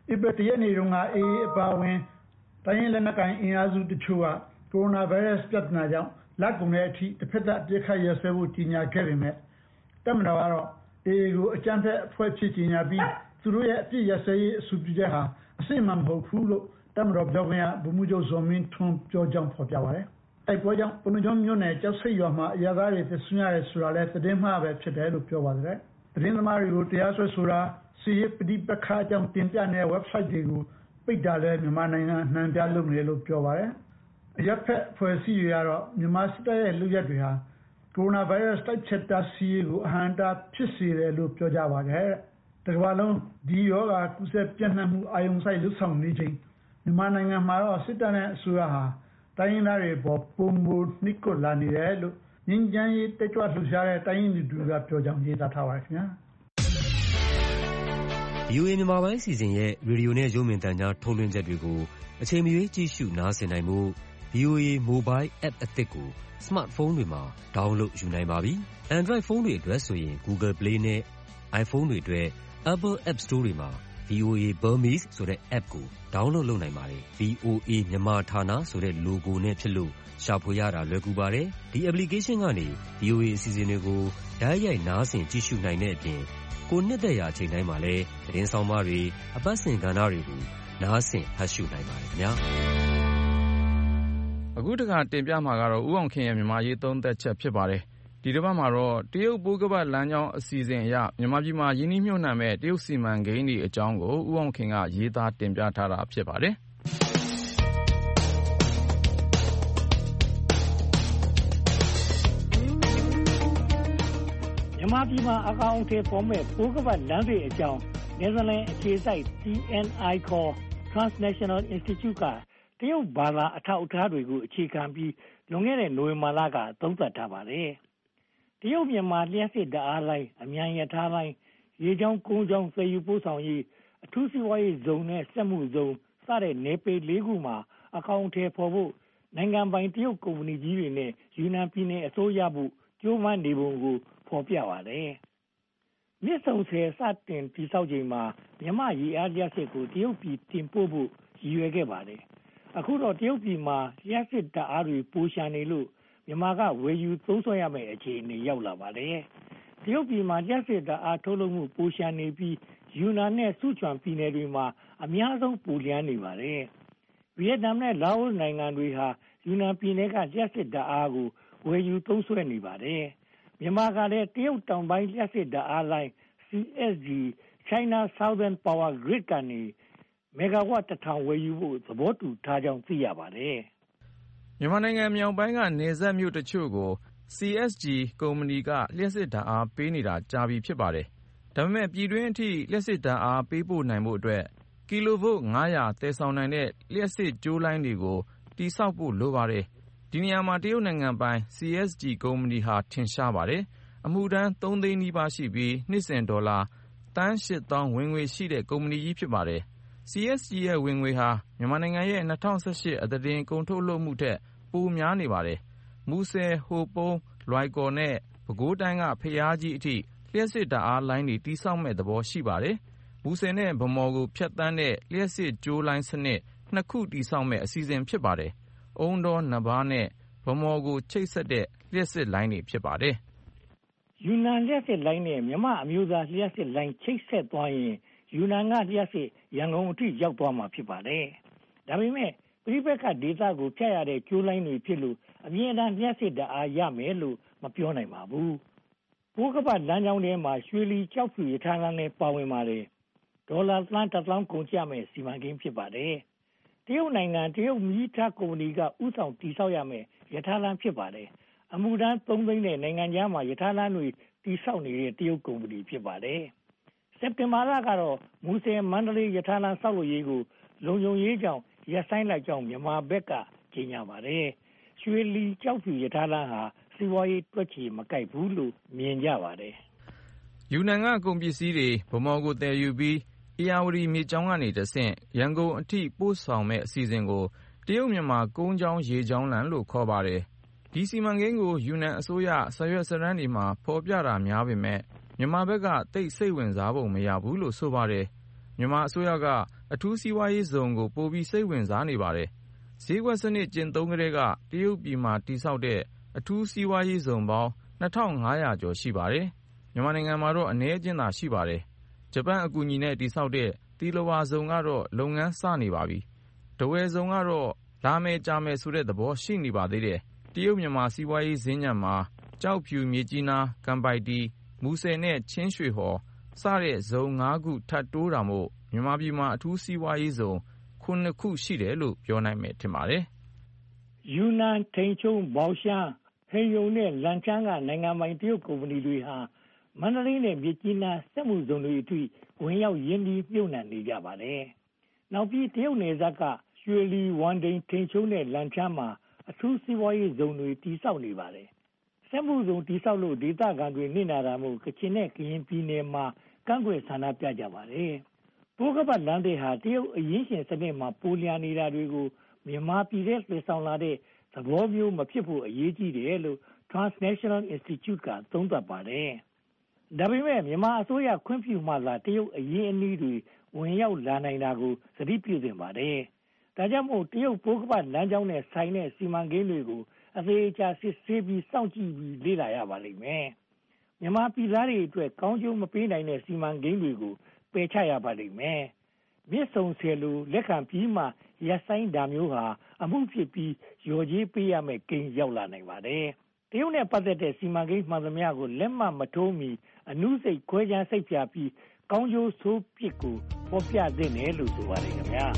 ဧပြီ ရက်နေ့တုန်းက အေအေ အပါအဝင်တိုင်းရင်းလက်နက်ကိုင်အင်အားစုတချို့ကကိုရိုနာဗိုင်းရပ်စ်ပြဿနာကြောင့်လကုန်တဲ့အထိတစ်ဖက်သတ်အပစ်အခတ်ရပ်စဲဖို့ကြေညာခဲ့ပေမဲ့တပ်မတော်ကတော့အေအေကိုအကြမ်းဖက်အဖွဲ့အဖြစ်ကြေညာပြီးသူတို့ရဲ့အပစ်ရပ်စဲရေးအဆိုပြုချက်ဟာအစစ်အမှန်မဟုတ်ဘူးလို့တပ်မတော်ပြောခွင့်ရဗိုလ်မှူးချုပ်ဇော်မင်းထွန်းပြောကြောင်းဖော်ပြပါတယ်။တိုက်ပွဲကြောင့်ပုဏ္ဏားကျွန်းမြို့နယ်ကျောက်ဆိပ်ရွာမှာအရပ်သားတွေသေဆုံးရတယ်ဆိုတာလည်းသတင်းမှားပဲဖြစ်တယ်လို့ပြောပါတယ်။သတင်းသမားတွေကိုတရားစွဲဆိုတာစစ်ရေးပဋိပက္ခအကြောင်းတင်ပြနေတဲ့ website တွေကိုပိတ်တာလည်းမြန်မာနိုင်ငံအနှံ့အပြားလုပ်နေတယ်လို့ပြောပါတယ်။အရပ်ဖက်အဖွဲ့အစည်းတွေကတော့မြန်မာစစ်တပ်ရဲ့လုပ်ရက်တွေဟာကိုရိုနာဗိုင်းရပ်စ်တိုက်ချက်တာစီးကိုအဟန့်တာဖြစ်စေတယ်လို့ပြောကြပါတယ်။တကမ္ဘာလုံးဒီရောဂါကူးစက်ပြန့်နှံ့မှုအာရုံစိုက်လှုပ်ဆောင်နေချိန်မြန်မာနိုင်ငံမှာတော့စစ်တပ်နဲ့အစိုးရဟာတိုင်းရင်းသားတွေပေါ်ပုံမူနှိကွလာနေတယ်လို့ငင်းချမ်းရေးတက်ကြွလှုပ်ရှားတဲ့တိုင်းရင်းသူတွေကပြောကြောင်းရေးသားထားပါတယ်ခင်ဗျာ။ဗီအိုအေ မြန်မာပိုင်းအစီအစဉ်ရဲ့ရေဒီယိုနဲ့ရုပ်မြင်သံကြားထုတ်လွှင့်ချက်တွေကိုအချိန်မရွေးကြည့်ရှုနားဆင်နိုင်ဖို့ ဗီအိုအေ Mobile App အသစ်ကိုစမတ်ဖုန်းတွေမှာ download ယူနိုင်ပါပြီ။ Android ဖုန်းတွေအတွက်ဆိုရင် Google Play နဲ့ iPhone တွေအတွက် Apple App Store တွေမှာ ဗီအိုအေ Burmese ဆိုတဲ့ app ကို download လုပ်နိုင်ပါတယ်။ ဗီအိုအေ မြန်မာဌာနဆိုတဲ့ logo နဲ့ဖြစ်လို့ရှာဖွေရတာလွယ်ကူပါတယ်။ဒီ application ကနေ ဗီအိုအေ အစီအစဉ်တွေကိုတိုက်ရိုက်နားဆင်ကြည့်ရှုနိုင်တဲ့အပြင်ကိုနှစ်သက်ရာအချိန်တိုင်းမှာလည်းသတင်းဆောင်မတွေအပတ်စဉ်ကဏ္ဍတွေကိုနားဆင်ဖတ်ရှုနိုင်ပါတယ်ခင်ဗျာ။အခုတခါတင်ပြမှာကတော့ဦးအောင်ခင်ရဲ့မြန်မာရေးသုံးသက်ချက်ဖြစ်ပါတယ်။ဒီတစ်ပတ်မှာတော့တရုတ်ပိုးကပတ်လမ်းကြောင်းအစီအစဉ်အရမြန်မာပြည်မှာရင်းနှီးမြှုပ်နှံမဲ့တရုတ်စီမံကိန်းတွေအကြောင်းကိုဦးအောင်ခင်ကရေးသားတင်ပြထားတာဖြစ်ပါတယ်။မြန်မာပြည်မှာအကောင်အထည်ပေါ်မဲ့ပိုးကပတ်လမ်းတွေအကြောင်းနယ်သာလန်အခြေစိုက် တီ အန် အိုင် ခေါ် Transnational Institute ကတရုတ်ဘာသာအထောက်အထားတွေကိုအခြေခံပြီးလွန်ခဲ့တဲ့နိုဝင်ဘာလကသုံးသပ်ထားပါတယ်။တရုတ်မြန်မာလျှပ်စစ်ဓာတ်အားလိုင်းအမြန်ရထားလိုင်းရေကြောင်းကုန်းကြောင်းသယ်ယူပို့ဆောင်ရေးအထူးစီးပွားရေးဇုံနဲ့စက်မှုဇုံစတဲ့နယ်ပယ်လေးခုမှာအကောင်အထည်ဖော်ဖို့နိုင်ငံပိုင်တရုတ်ကုမ္ပဏီကြီးတွေနဲ့ယူနန်ပြည်နယ်အစိုးရဖို့ကြိုးပမ်းနေပုံကိုဖော်ပြပါတယ်။မြစ်ဆုံဆည်စတင်တည်ဆောက်ချိန်မှာမြန်မာရေအားလျှပ်စစ်ကိုတရုတ်ပြည်တင်ပို့ဖို့ရည်ရွယ်ခဲ့ပါတယ်။အခုတော့တရုတ်ပြည်မှာလျှပ်စစ်ဓာတ်အားတွေပိုလျှံနေလို့မြန်မာကဝယ်ယူသုံးစွဲရမယ့်အခြေအနေရောက်လာပါတယ်။တရုတ်ပြည်မှာလျှပ်စစ်ဓာတ်အားထုတ်လုပ်မှုပိုလျှံနေပြီးယူနန်နဲ့စူချွမ်ပြည်နယ်တွေမှာအများဆုံးပိုလျှံနေပါတယ်။ဗီယက်နမ်နဲ့လာအိုနိုင်ငံတွေဟာယူနန်ပြည်နယ်ကလျှပ်စစ်ဓာတ်အားကိုဝယ်ယူသုံးစွဲနေပါတယ်။မြန်မာကလည်းတရုတ်တောင်ပိုင်းလျှပ်စစ်ဓာတ်အားလိုင်း စီ အက်စ် ဂျီ China Southern Power Grid ကနေမဂ္ဂါဝပ်တစ်ထောင်ဝယ်ယူဖို့သဘောတူထားကြောင်းသိရပါတယ်။မြန်မာနိုင်ငံမြောက်ပိုင်းကနယ်စပ်မြို့တချို့ကို စီ အက်စ် ဂျီ ကုမ္ပဏီကလျှပ်စစ်ဓာတ်အားပေးနေတာကြာပြီဖြစ်ပါတယ်။ဒါပေမဲ့ပြည်တွင်းအထိလျှပ်စစ်ဓာတ်အားပေးပို့နိုင်ဖို့အတွက်ကီလိုဗို့ငါးရာသယ်ဆောင်နိုင်တဲ့လျှပ်စစ်ကြိုးလိုင်းတွေကိုတည်ဆောက်ဖို့လိုပါတယ်။ဒီနေရာမှာတရုတ်နိုင်ငံပိုင် စီ အက်စ် ဂျီ ကုမ္ပဏီဟာထင်ရှားပါတယ်။အမှုထမ်းသုံးသိန်းနီးပါးရှိပြီးနှစ်စဉ်ဒေါ်လာသန်းရှစ်သောင်းဝင်ငွေရှိတဲ့ကုမ္ပဏီကြီးဖြစ်ပါတယ်။ စီ အက်စ် ဂျီ ရဲ့ဝင်ငွေဟာမြန်မာနိုင်ငံရဲ့၂၀၁၈အသားတင်ကုန်ထုတ်လုပ်မှုထက်ပိုများနေပါတယ်။မူဆယ်ဟိုပုံးလွိုင်ကော်နဲ့ပဲခူးတိုင်းကဖျားကြီးအထိလျှပ်စစ်ဓာတ်အားလိုင်းတွေတည်ဆောက်မဲ့သဘောရှိပါတယ်။မူဆယ်နဲ့ဗန်းမော်ကိုဖြတ်တန်းတဲ့လျှပ်စစ်ကြိုးလိုင်းစနစ်နှစ်ခုတည်ဆောက်မဲ့အစီအစဉ်ဖြစ်ပါတယ်။အုံတော်နဘားနဲ့ဗန်းမော်ကိုချိတ်ဆက်တဲ့လျှပ်စစ်လိုင်းတွေဖြစ်ပါတယ်။ယူနန်လျှပ်စစ်လိုင်းနဲ့မြန်မာအမျိုးသားလျှပ်စစ်လိုင်းချိတ်ဆက်သွားရင်ယူနန်ကလျှပ်စစ်ရန်ကုန်အထိရောက်သွားမှာဖြစ်ပါတယ်။ဒါပေမဲ့ပြိပက္ခဒေသကိုဖြတ်ရတဲ့ကျိုးလိုင်းတွေဖြစ်လို့အမြင့်တန်းလျှပ်စစ်ဓာတ်အားရမယ်လို့မပြောနိုင်ပါဘူး။ပိုးကပတ်လမ်းကြောင်းထဲမှာရွှေလီကြောက်ဖြူရထားလမ်းနဲ့ပါဝင်ပါတယ်။ဒေါ်လာသန်းတစ်သောင်းကုန်ကျမဲ့စီမံကိန်းဖြစ်ပါတယ်။တရုတ်နိုင်ငံတရုတ်မီးထားကုမ္ပဏီကဥဆောင်တည်ဆောက်ရမယ်ရထားလမ်းဖြစ်ပါတယ်။အမှုထမ်းသုံးသိန်းနဲ့နိုင်ငံခြားမှာရထားလမ်းတွေတည်ဆောက်နေတဲ့တရုတ်ကုမ္ပဏီဖြစ်ပါတယ်။စက်တင်ဘာလကတော့မူဆယ်မန္တလေးရထားလမ်းဆောက်လုပ်ရေးကိုလုံခြုံရေးကြောင့်ရပ်ဆိုင်းလိုက်ကြောင်းမြန်မာဘက်ကကြေညာပါတယ်။ရွှေလီကြောက်ဖြူရထားလမ်းဟာစီးပွားရေးတွက်ချေမကိုက်ဘူးလို့မြင်ကြပါတယ်။ယူနန်ကကုန်ပစ္စည်းတွေဗမော်ကိုတည်ယူပြီးဧရာဝတီမြစ်ကြောင်းကနေတဆင့်ရန်ကုန်အထိပို့ဆောင်မဲ့အစီအစဉ်ကိုတရုတ်မြန်မာကုန်းကြောင်းရေကြောင်းလမ်းလို့ခေါ်ပါတယ်။ဒီစီမံကိန်းကိုယူနန်အစိုးရစာရွက်စာတမ်းတွေမှာဖော်ပြတာများပေမဲ့မြန်မာဘက်ကတိတ်စိတ်ဝင်စားပုံမရဘူးလို့ဆိုပါတယ်။မြန်မာအစိုးရကအထူးစီးပွားရေးဇုံကိုပိုပြီးစိတ်ဝင်စားနေပါတယ်။ဈေးကွက်စနစ်ကျင့်သုံးကလေးကတရုတ်ပြည်မှာတည်ဆောက်တဲ့အထူးစီးပွားရေးဇုံပေါင်းနှစ်ထောင်ငါးရာကျော်ရှိပါတယ်။မြန်မာနိုင်ငံမှာတော့အနည်းအကျဉ်းသာရှိပါတယ်။ဂျပန်အကူအညီနဲ့တည်ဆောက်တဲ့သီလဝါဇုံကတော့လုပ်ငန်းစနေပါပြီ။ထားဝယ်ဇုံကတော့လာမယ်ကြာမယ်ဆိုတဲ့သဘောရှိနေပါသေးတယ်။တရုတ်မြန်မာစီးပွားရေးဈေးညံမှာကျောက်ဖြူမြစ်ကြီးနားကန်ပိုက်တီမူဆယ်နဲ့ချင်းရွှေဟော်စတဲ့ဇုံငါးခုထပ်တိုးတာမို့မြန်မာပြည်မှာအထူးစီးပွားရေးဇုံခုနှစ်ခုရှိတယ်လို့ပြောနိုင်မယ်ထင်ပါတယ်။ယူနန်ထိန်ချုံဘောင်ရှမ်းဟိန်ယုံနဲ့လန်ချန်းကနိုင်ငံပိုင်တရုတ်ကုမ္ပဏီတွေဟာမန္တလေးနဲ့မြစ်ကြီးနားစက်မှုဇုံတွေအထိဝင်ရောက်ရင်းနှီးမြှုပ်နှံနေကြပါတယ်။နောက်ပြီးတရုတ်နယ်စပ်ကရွှေလီဝမ်ဒိန်ထိန်ချုံနဲ့လန်ချန်းမှာအထူးစီးပွားရေးဇုံတွေတည်ဆောက်နေပါတယ်။စက်မှုဇုံတည်ဆောက်လို့ဒေသခံတွေနစ်နာတာမို့ကချင်နဲ့ကရင်ပြည်နယ်မှာကန့်ကွက်ဆန္ဒပြကြပါတယ်။ပိုးကပတ်လမ်းတွေဟာတရုတ်အရင်းရှင်စနစ်မှာပိုလျာနေတာတွေကိုမြန်မာပြည်ထဲလွှဲဆောင်လာတဲ့သဘောမျိုးမဖြစ်ဖို့အရေးကြီးတယ်လို့ Transnational Institute ကသုံးသပ်ပါတယ်။ဒါပေမဲ့မြန်မာအစိုးရခွင့်ပြုမှသာတရုတ်အရင်းအနှီးတွေဝင်ရောက်လာနိုင်တာကိုသတိပြုသင့်ပါတယ်။ဒါကြောင့်မို့တရုတ်ပိုးကပတ်လမ်းကြောင်းနဲ့ဆိုင်တဲ့စီမံကိန်းတွေကိုအသေးအချာစစ်ဆေးပြီးစောင့်ကြည့်ပြီးလေ့လာရပါလိမ့်မယ်။မြန်မာပြည်သားတွေအတွက်ကောင်းကျိုးမပေးနိုင်တဲ့စီမံကိန်းတွေကိုပယ်ချရပါလိမ့်မယ်။မြစ်ဆုံဆယ်လိုလက်ခံပြီးမှရပ်ဆိုင်းတာမျိုးဟာအမှုဖြစ်ပြီးရော်ကြီးပေးရမယ့်ကိန်းရောက်လာနိုင်ပါတယ်။တရုတ်နဲ့ပတ်သက်တဲ့စီမံကိန်းမှန်သမျှကိုလက်မှတ်မထိုးမီအနုစိတ်ခွဲခြားစိတ်ဖြာပြီးကောင်းကျိုးဆိုးပြစ်ကိုဖော်ပြသင့်တယ်လို့ဆိုပါတယ်ခင်ဗျာ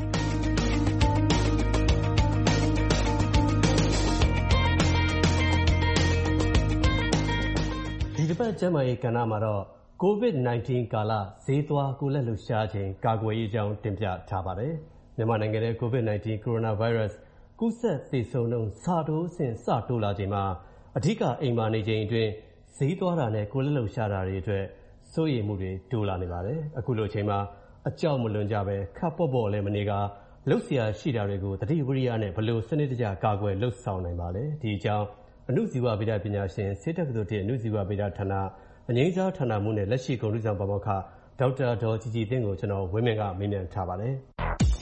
ဒီတစ်ပတ်ကျန်းမာရေးကဏ္ဍမှာတော့ ကိုဗစ်-၁၉ ကာလဈေးသွားကိုယ်လက်လှုပ်ရှားချိန်ကာကွယ်ရေးအကြောင်းတင်ပြထားပါတယ်။မြန်မာနိုင်ငံထဲကိုဗစ်-၁၉ ကိုရိုနာဗိုင်းရပ်စ်ကူးစက်သေဆုံးနှုန်းစတိုးအဆင့်စတိုးလာချိန်မှာအဓိကအိမ်မာနေချိန်အတွင်းဈေးသွားတာနဲ့ကိုယ်လက်လှုပ်ရှားတာတွေအတွက်စိုးရိမ်မှုတွေတိုးလာနေပါတယ်။အခုလိုချိန်မှာအကြောက်မလွန်ကြပဲခပ်ပေါ့ပေါ့လည်းမနေကလှုပ်ရှားရှိတာတွေကိုတတိဝရိယနဲ့ဘယ်လိုစနစ်တကျကာကွယ်လှုပ်ဆောင်နိုင်ပါလဲ။ဒီအကြောင်းအနုဇီဝဗေဒပညာရှင်ဆေးတက္ကသိုလ်အနုဇီဝဗေဒဌာနအငြိမ်းစားဌာနမှူးနဲ့လက်ရှိဂုဏ်ထူးဆောင်ပါမောက္ခဒေါက်တာဒေါ်ကြည်ကြည်သိန်းကိုကျွန်တော်ဝင်းမြတ်ကမေးမြန်းထားပါတယ်။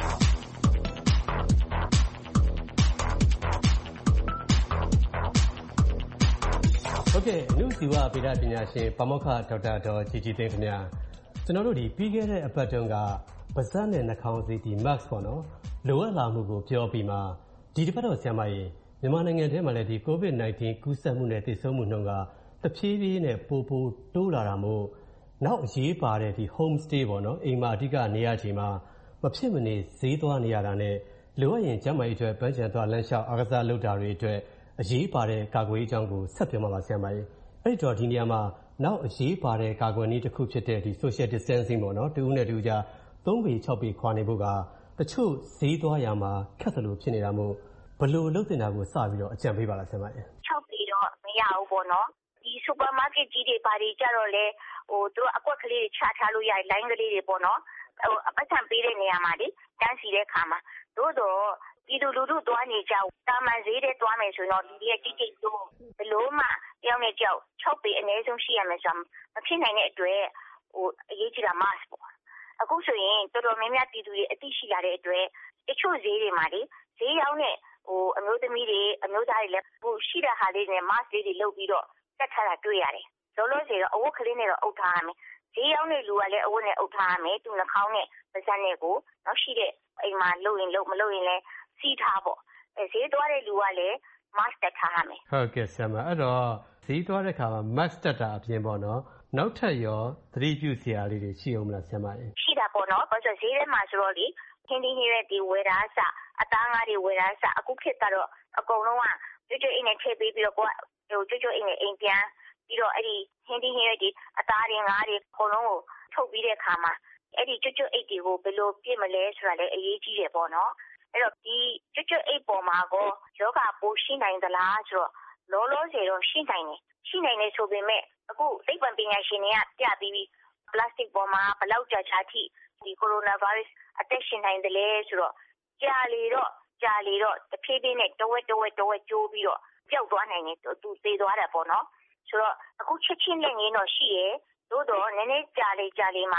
ဟုတ်ကဲ့အနုဇီဝဗေဒပညာရှင်ပါမောက္ခဒေါက်တာဒေါ်ကြည်ကြည်သိန်းခင်ဗျာကျွန်တော်တို့ဒီပြီးခဲ့တဲ့အပတ်တုန်းကပါးစပ်နဲ့နှာခေါင်းစည်းဒီ mask ပေါ့နော်လိုအပ်လာမှုကိုပြောပြီးမှဒီတစ်ပတ်တော့ဆရာမကြီးမြန်မာနိုင်ငံထဲမှာလည်းဒီကိုဗစ်-၁၉ ကူးစက်မှုနဲ့သေဆုံးမှုနှုန်းကတဖြည်းဖြည်းနဲ့ပိုပိုတိုးလာတာမို့နောက်အရေးပါတဲ့ဒီ home stay ပေါ့နော်အိမ်မှာအဓိကနေရချိန်မှာမဖြစ်မနေဈေးသွားနေရတာနဲ့လိုအပ်ရင်ကျန်းမာရေးအတွက်ပန်းချံသွားလမ်းလျှောက်အားကစားလုပ်တာတွေအတွက်အရေးပါတဲ့ကာကွယ်ရေးအကြောင်းကိုဆက်ပြောမှာပါဆရာမကြီးအဲ့တော့ဒီနေရာမှာနောက်အရေးပါတဲ့ကာကွယ်နည်းတစ်ခုဖြစ်တဲ့ဒီ social distancing ပေါ့နော်တူဦးနဲ့တူဦးကြားသုံးပေခြောက်ပေခွာနေဖို့ကတချို့ဈေးသွားရမှာခက်သလိုဖြစ်နေတာမို့ဘယ်လိုလုပ်တင်တာကိုစပြီးတော့အကြံပေးပါလားဆရာမကြီးခြောက်ပေတော့မရဘူးပေါ့နော်ဒီစူပါမားကတ်ကြီးတွေပါတွေကြတော့လေဟိုသူအကွက်ကလေးတွေချထားလို့ရတယ်လိုင်းကလေးတွေပေါ့နော်ဟိုအပတ်စံပေးတဲ့နေရာမှာလေတန်းစီတဲ့ခါမှာတို့တော့ဒီလိုလူတို့သွားနေကြတာမန်ဈေးတဲ့သွားမယ်ဆိုတော့ဒီရဲ့တိတိတို့ဘလို့မှတယောက်နဲ့တယောက်ခြောက်ပေအနည်းဆုံးရှိရမယ်ဆိုတော့မဖြစ်နိုင်တဲ့အတွက်ဟိုအရေးကြီးတာ mask ပေါ့အခုဆိုရင်တော်တော်များများပြည်သူတွေအသိရှိလာတဲ့အတွက်တချို့ဈေးတွေမှာလေဈေးရောက်တဲ့ဟိုအမျိုးသမီးတွေအမျိုးသားတွေလည်းဟိုရှိတဲ့ဟာလေးနဲ့ mask လေးတွေလုပ်ပြီးတော့တက်ထားတာတွေ့ရတယ်။လောလောဆယ်တော့အဝတ်ကလေးနဲ့တော့အုပ်ထားရမယ်။ဈေးရောက်တဲ့လူကလည်းအဝတ်နဲ့အုပ်ထားရမယ်။သူနှာခေါင်းနဲ့ပါးစပ်နဲ့ကိုနောက်ရှိတဲ့အိမ်မှာလုပ်ရင်လုပ်မလုပ်ရင်လည်းစီးထားပေါ့။အဲဈေးသွားတဲ့လူကလည်း mask တက်ထားရမယ်။ဟုတ်ကဲ့ဆရာမအဲ့တော့ဈေးသွားတဲ့ခါမှာ mask တက်တာအပြင်ပေါ့နော်။နောက်ထပ်ရောသတိပြုစရာလေးတွေရှိအောင်မလားဆရာမကြီး။ရှိတာပေါ့နော်။ဘာလို့ဈေးထဲမှာဆိုတော့လေဟင်းဒီဟင်းရဲ့ဒီဝယ်တာစအသားငါးတွေဝယ်တာစအခုခေတ်ကတော့အကုန်လုံးကကြွကြွအိမ်နဲ့ထည့်ပေးပြီးတော့ကိုကဟိုကြွကြွအိမ်နဲ့အိမ်ပြန်ပြီးတော့အဲ့ဒီဟင်းဒီဟင်းရဲ့ဒီအသားတွေငါးတွေအကုန်လုံးကိုထုတ်ပြီးတဲ့အခါမှာအဲ့ဒီကြွကြွအိတ်တွေကိုဘယ်လိုပြစ်မလဲဆိုတာလည်းအရေးကြီးတယ်ပေါ့နော်အဲ့တော့ဒီကြွကြွအိတ်ပေါ်မှာကိုယောဂပိုးရှိနိုင်သလားဆိုတော့လောလောဆယ်တော့ရှိနိုင်တယ်ရှိနိုင်တယ်ဆိုပေမဲ့အခုသိပ္ပံပညာရှင်တွေကပြပြီးပြီးပလတ်စတစ်ပေါ်မှာဘလောက်ကြာကြာထိဒီကိုရိုနာဗိုင်းရပ်စ်အသက်ရှင်နိုင်တယ်လေဆိုတော့ကြာလေတော့ကြာလေတော့တဖြည်းဖြည်းနဲ့တဝက်တဝက်တဝက်ကျိုးပြီးတော့ပျောက်သွားနိုင်တယ်သူသေသွားတယ်ပေါ့နော်ဆိုတော့အခုချက်ချင်းလက်ငင်းတော့ရှိရဲသို့တော့နည်းနည်းကြာလေကြာလေမှာ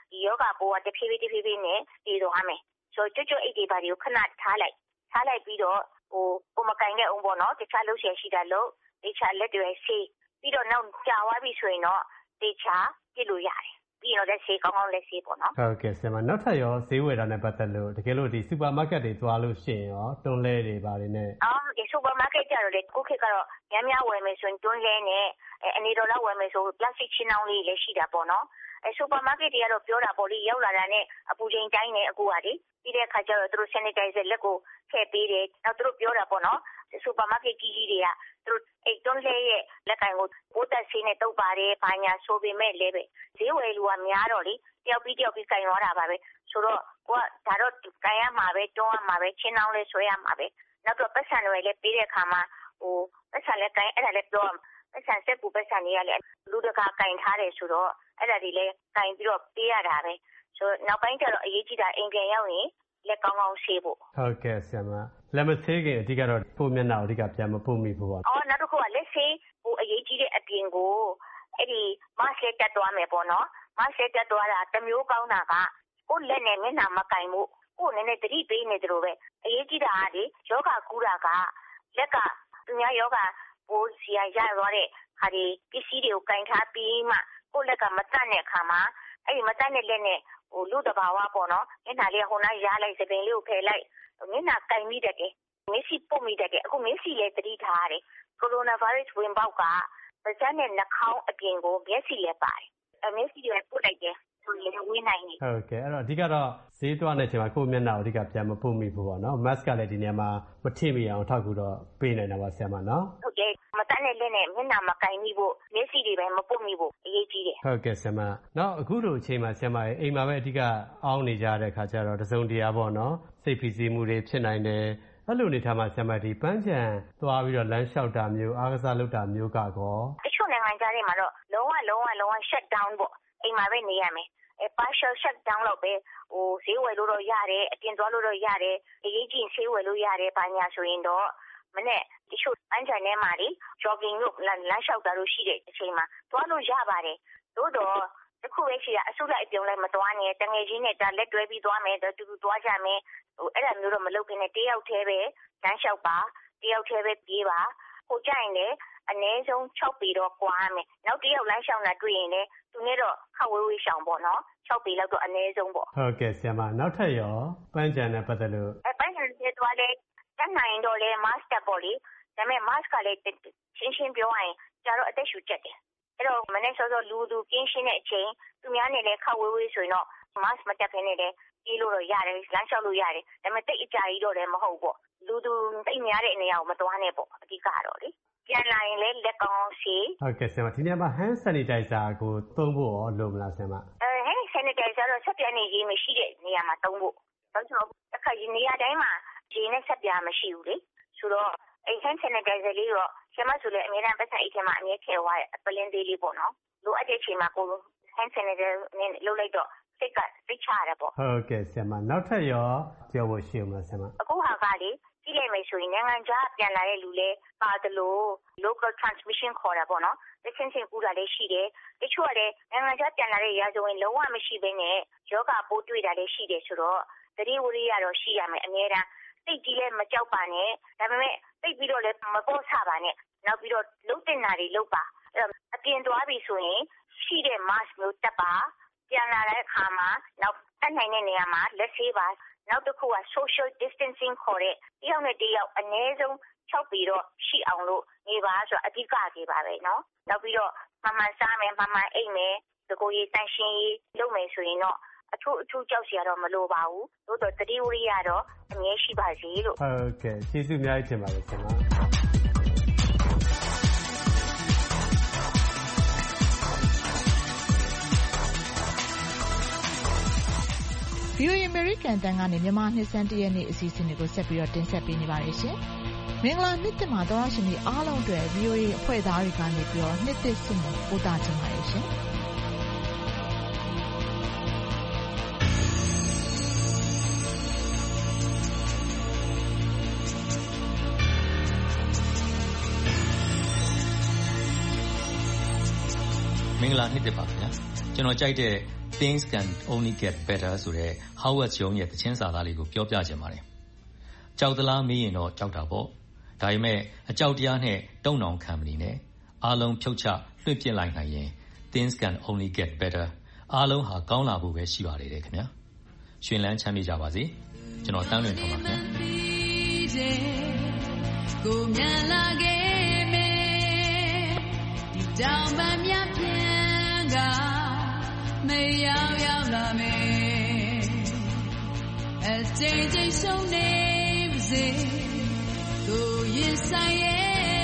ဒီယောဂပိုးကတဖြည်းဖြည်းတဖြည်းဖြည်းနဲ့တည်သွားမယ်ဆိုတော့ကြွကြွအိတ်တွေပါတွေကိုခဏထားလိုက်ထားလိုက်ပြီးတော့ဟိုကိုမကင်တဲ့အောင်ပေါ့နော်တခြားလှုပ်ရှားရှိတာလို့တခြားလက်တွေဆေးပြီးတော့နောက်ကြာသွားပြီဆိုရင်တော့တခြားပြစ်လို့ရတယ်ပြီးတော့လက်ဆေးကောင်းကောင်းလက်ဆေးပေါ့နော်ဟုတ်ကဲ့ဆရာမနောက်ထပ်ရောဈေးဝယ်တာနဲ့ပတ်သက်လို့တကယ်လို့ဒီစူပါမားကတ်တွေသွားလို့ရှိရင်ရောတွန်းလဲတွေပါတယ်နဲ့အော်ဒီစူပါမားကတ်ကြတော့လေကိုခေတ်ကတော့များများဝယ်မယ်ဆိုရင်တွန်းလဲနဲ့အနေတော်လောက်ဝယ်မယ်ဆိုပလတ်စတစ်ချင်းအောင်လေးလည်းရှိတာပေါ့နော်အဲစူပါမားကတ်တွေကတော့ပြောတာပေါ့လေရောက်လာတာနဲ့အပူချိန်တိုင်းနဲ့အကူပါလေပြီးတဲ့အခါကျတော့သူတို့ sanitizer လက်ကိုထည့်ပေးတယ်နောက်သူတို့ပြောတာပေါ့နော်စူပါမားကတ်ကြီးကြီးတွေကသူတို့အိတ်တွန်းလဲရဲ့လက်ကင်ကိုပိုးသက်ဆေးနဲ့တုပ်ပါတယ်ဘာညာဆိုပေမဲ့လည်းပဲဈေးဝယ်လူကများတော့လေတယောက်ပြီးတယောက်ပြီးကင်သွားတာပါပဲဆိုတော့ကိုကဒါတော့ကင်ရမှာပဲတွန်းရမှာပဲချင်းအောင်လေးဆွဲရမှာပဲနောက်တော့ပတ်စံတွေလည်းပေးတဲ့အခါမှာဟိုပတ်စံလည်းကင်အဲ့ဒါလည်းပြောပတ်စံစက်ကူပတ်စံတွေကလည်းလူတကာကင်ထားတယ်ဆိုတော့အဲ့ဒါတွေလည်းကင်ပြီးတော့ပေးရတာပဲဆိုနောက်ပိုင်းကျတော့အရေးကြီးတာအိမ်ပြန်ရောက်ရင်လက်ကောင်းကောင်းဆေးဖို့ဟုတ်ကဲ့ဆရာမလက်မဆေးခင်အဓိကတော့ပို့မျက်နှာအဓိကပြန်မပို့မိဘူးပေါ့အော်နောက်တစ်ခုကလက်ဆေးဟိုအရေးကြီးတဲ့အပြင်ကိုအဲ့ဒီ mask တက်သွားမယ်ပေါ့နော် mask တက်သွားတာတစ်မျိုးကောင်းတာကကိုလက်နဲ့မျက်နှာမကင်ဘူးကိုနည်းနည်းသတိပေးနေတယ်လို့ပဲအရေးကြီးတာကလေယောဂကူးတာကလက်ကသူများယောဂပိုးစီရရသွားတဲ့ခါဒီပစ္စည်းတွေကိုကင်ထားပြီးမှကိုလက်ကမတတ်တဲ့အခါမှာအဲ့ဒီမတတ်တဲ့လက်နဲ့ဟိုလူတဘာဝပေါ့နော်မျက်နှာလေးဟိုနားရားလိုက်စပင်လေးကိုဖယ်လိုက်မျက်နှာကင်မိတတ်တယ်မျက်စိပုတ်မိတတ်တယ်အခုမျက်စိလည်းသတိထားရတယ်ကိုရိုနာဗိုင်းရပ်စ်ဝင်ပေါက်ကပါးစပ်နဲ့နှာခေါင်းအပြင်ကိုမျက်စိလည်းပါတယ်အမျက်စိတွေပုတ်လိုက်တယ်ဆိုရင်ဝင်နိုင်တယ်ဟုတ်ကဲ့အဲ့တော့အဓိကတော့ဈေးတွားနေချိန်မှာကိုယ့်မျက်နှာကိုအဓိကပြန်မပုတ်မိဘူးပေါ့နော် mask ကလည်းဒီနေရာမှာမထိမိအောင်ထောက်ကူတော့ပေးနိုင်တာပါဆရာမနော်ဟုတ်ကဲ့မတတ်တဲ့လက်နဲ့မျက်နှာမကင်မိဖို့မျက်စိတွေပဲမပုတ်မိဖို့အရေးကြီးတယ်ဟုတ်ကဲ့ဆရာမနောက်အခုလိုအချိန်မှာဆရာမရဲ့အိမ်မှာပဲအဓိကအောင်းနေကြတဲ့ခါကျတော့တစုံတရာပေါ့နော်စိတ်ဖိစီးမှုတွေဖြစ်နိုင်တယ်အဲ့လိုနေထားမှာဆရာမဒီပန်းချံသွားပြီးတော့လမ်းလျှောက်တာမျိုးအားကစားလုပ်တာမျိုးကကောတချို့နိုင်ငံသားတွေမှာတော့လုံးဝလုံးဝလုံးဝ shut down ပေါ့အိမ်မှာပဲနေရမယ်အဲ partial shut down လောက်ပဲဟိုဈေးဝယ်လို့တော့ရတယ်အပြင်သွားလို့တော့ရတယ်အရေးကြီးဈေးဝယ်လို့ရတယ်ဘာညာဆိုရင်တော့မနဲ့တချို့ပန်းချံထဲမှာလေ jogging လို့လမ်းလျှောက်တာလို့ရှိတဲ့အချိန်မှာသွားလို့ရပါတယ်သို့တော့တခုပဲရှိတာအစုလိုက်အပြုံလိုက်မသွားနဲ့တငယ်ချင်းနဲ့ဒါလက်တွဲပြီးသွားမယ်တူတူသွားကြမယ်ဟိုအဲ့ဒါမျိုးတော့မလုပ်ခင်နဲ့တယောက်တည်းပဲလမ်းလျှောက်ပါတယောက်တည်းပဲပြေးပါဟိုကြရင်လည်းအနည်းဆုံး၆ပေတော့ကွာမယ်နောက်တယောက်လမ်းလျှောက်တာတွေ့ရင်လည်းသူနဲ့တော့ခက်ဝေးဝေးရှောင်ပေါ့နော်၆ပေလောက်တော့အနည်းဆုံးပေါ့ဟုတ်ကဲ့ဆရာမနောက်ထပ်ရောပန်းချံနဲ့ပတ်သက်လို့အဲပန်းချံတွေသွားလဲတတ်နိုင်တော့လဲ mask တက်ပေါ့လေဒါပေမဲ့ mask ကလည်းရှင်းရှင်းပြောရရင်ကျတော့အသက်ရှူချက်တယ်အဲ့တော့မနေ့စောစောလူသူကင်းရှင်းတဲ့အချိန်သူများနေလဲခက်ဝေးဝေးဆိုရင်တော့ mask မတက်ခင်နဲ့လည်းပြေးလို့တော့ရတယ်လမ်းလျှောက်လို့ရတယ်ဒါပေမဲ့တိတ်အကြာကြီးတော့လည်းမဟုတ်ပေါ့လူသူတိတ်များတဲ့နေရာကိုမသွားနဲ့ပေါ့အဓိကတော့လေပြန်လာရင်လည်းလက်ကောင်းစီဟုတ်ကဲ့ဆရာမဒီနေ့မှာ hand sanitizer ကိုသုံးဖို့ရောလိုမလားဆရာမအဲ hand sanitizer တော့ဆက်ပြန်နေရေးမရှိတဲ့နေရာမှာသုံးဖို့ဘာလို့ဆိုတော့အခါကြီးနေရာတိုင်းမှာရေနဲ့ဆက်ပြန်မရှိဘူးလေဆိုတော့အဲ hand sanitizer လေးတော့ဆရာမဆိုလည်းအများအားပတ်စံအိတ်ထဲမှာအမြဲထည့်သွားတယ်ပလင်းသေးလေးပေါ့နော်လိုအပ်တဲ့အချိန်မှာကို hand sanitizer နဲ့လုပ်လိုက်တော့စိတ်ကသိချရတယ်ပေါ့ဟုတ်ကဲ့ဆရာမနောက်ထပ်ရောပြောဖို့ရှိဦးမလားဆရာမအခုဟာကလေကြည့်လိုက်မယ်ဆိုရင်နိုင်ငံခြားပြန်လာတဲ့လူလဲပါတယ်လို့ local transmission ခေါ်တာပေါ့နော်တချင်းချင်းကူးတာလည်းရှိတယ်တချို့ကလည်းနိုင်ငံခြားပြန်လာတဲ့ရာဇဝင်လုံးဝမရှိဘဲနဲ့ယောဂပိုးတွေ့တာလည်းရှိတယ်ဆိုတော့သတိဝိရိယတော့ရှိရမယ်အများအားစိတ်ကြီးလည်းမကြောက်ပါနဲ့ဒါပေမဲ့သိပြီးတော့လည်းမပေါ့ဆပါနဲ့နောက်ပြီးတော့လုံးတင်တာတွေလုပ်ပါအဲ့တော့အပြင်သွားပြီဆိုရင်ရှိတဲ့ mask မျိုးတက်ပါပြန်လာတဲ့အခါမှာနောက်တက်နိုင်တဲ့နေရာမှာလက်ဆေးပါနောက်တစ်ခုက social distancing ခေါ်တဲ့တယောက်နဲ့တယောက်အနည်းဆုံး၆ပေတော့ရှိအောင်လို့နေပါဆိုအဓိကကြီးပါပဲเนาะနောက်ပြီးတော့မှန်မှန်စားမယ်မှန်မှန်အိပ်မယ်ဒီကိုရေးတန်ရှင်းရေးလုပ်မယ်ဆိုရင်တော့အထူးအထူးကြောက်စရာတော့မလိုပါဘူးသို့တော့တတိဝရိယတော့အမြဲရှိပါစေလို့ဟုတ်ကဲ့ကျေးဇူးအများကြီးတင်ပါတယ်ခင်ဗျာဗွီအိုအေ American တန်ကနေမြန်မာနှစ်ဆန်းတရက်နေ့အစီအစဉ်တွေကိုဆက်ပြီးတော့တင်ဆက်ပေးနေပါတယ်ရှင်။မင်္ဂလာနှစ်သစ်မှာသောရရှင်တွေအားလုံးအတွက် ဗွီအိုအေအဖွဲ့သားတွေကနေပြီးတော့နှစ်သစ်ဆုမွန်ပို့သချင်ပါတယ်ရှင်။မင်္ဂလာနှစ်သစ်ပါခင်ဗျာ။ကျွန်တော်ကြိုက်တဲ့ Things can only get better ဆိုတဲ့ Howard ရုံးရဲ့တခြင်းစာသားလေးကိုပြောပြခြင်းပါတယ်။ကြောက်သလားမေးရင်တော့ကြောက်တာပေါ့။ဒါပေမဲ့အကြောက်တရားနဲ့တုံ့နှောင်ခံမနေနဲ့။အားလုံးဖြုတ်ချလွှင့်ပစ်လိုက်နိုင်ရင် Things can only get better အားလုံးဟာကောင်းလာဖို့ပဲရှိပါလေတဲ့ခင်ဗျာ။ရှင်လန်းချမ်းမြေ့ကြပါစေ။ကျွန်တော်တန်းလွင်ထောင်ပါခင်ဗျာ။ကိုမြန်လာခဲ့မယ်ဒီတောင်ပန်းမြပြန်ကမေရောက်ရောက်လာမယ်အချိန်ချင်းရှုံးနေပါစေကိုရင်ဆိုင်ရ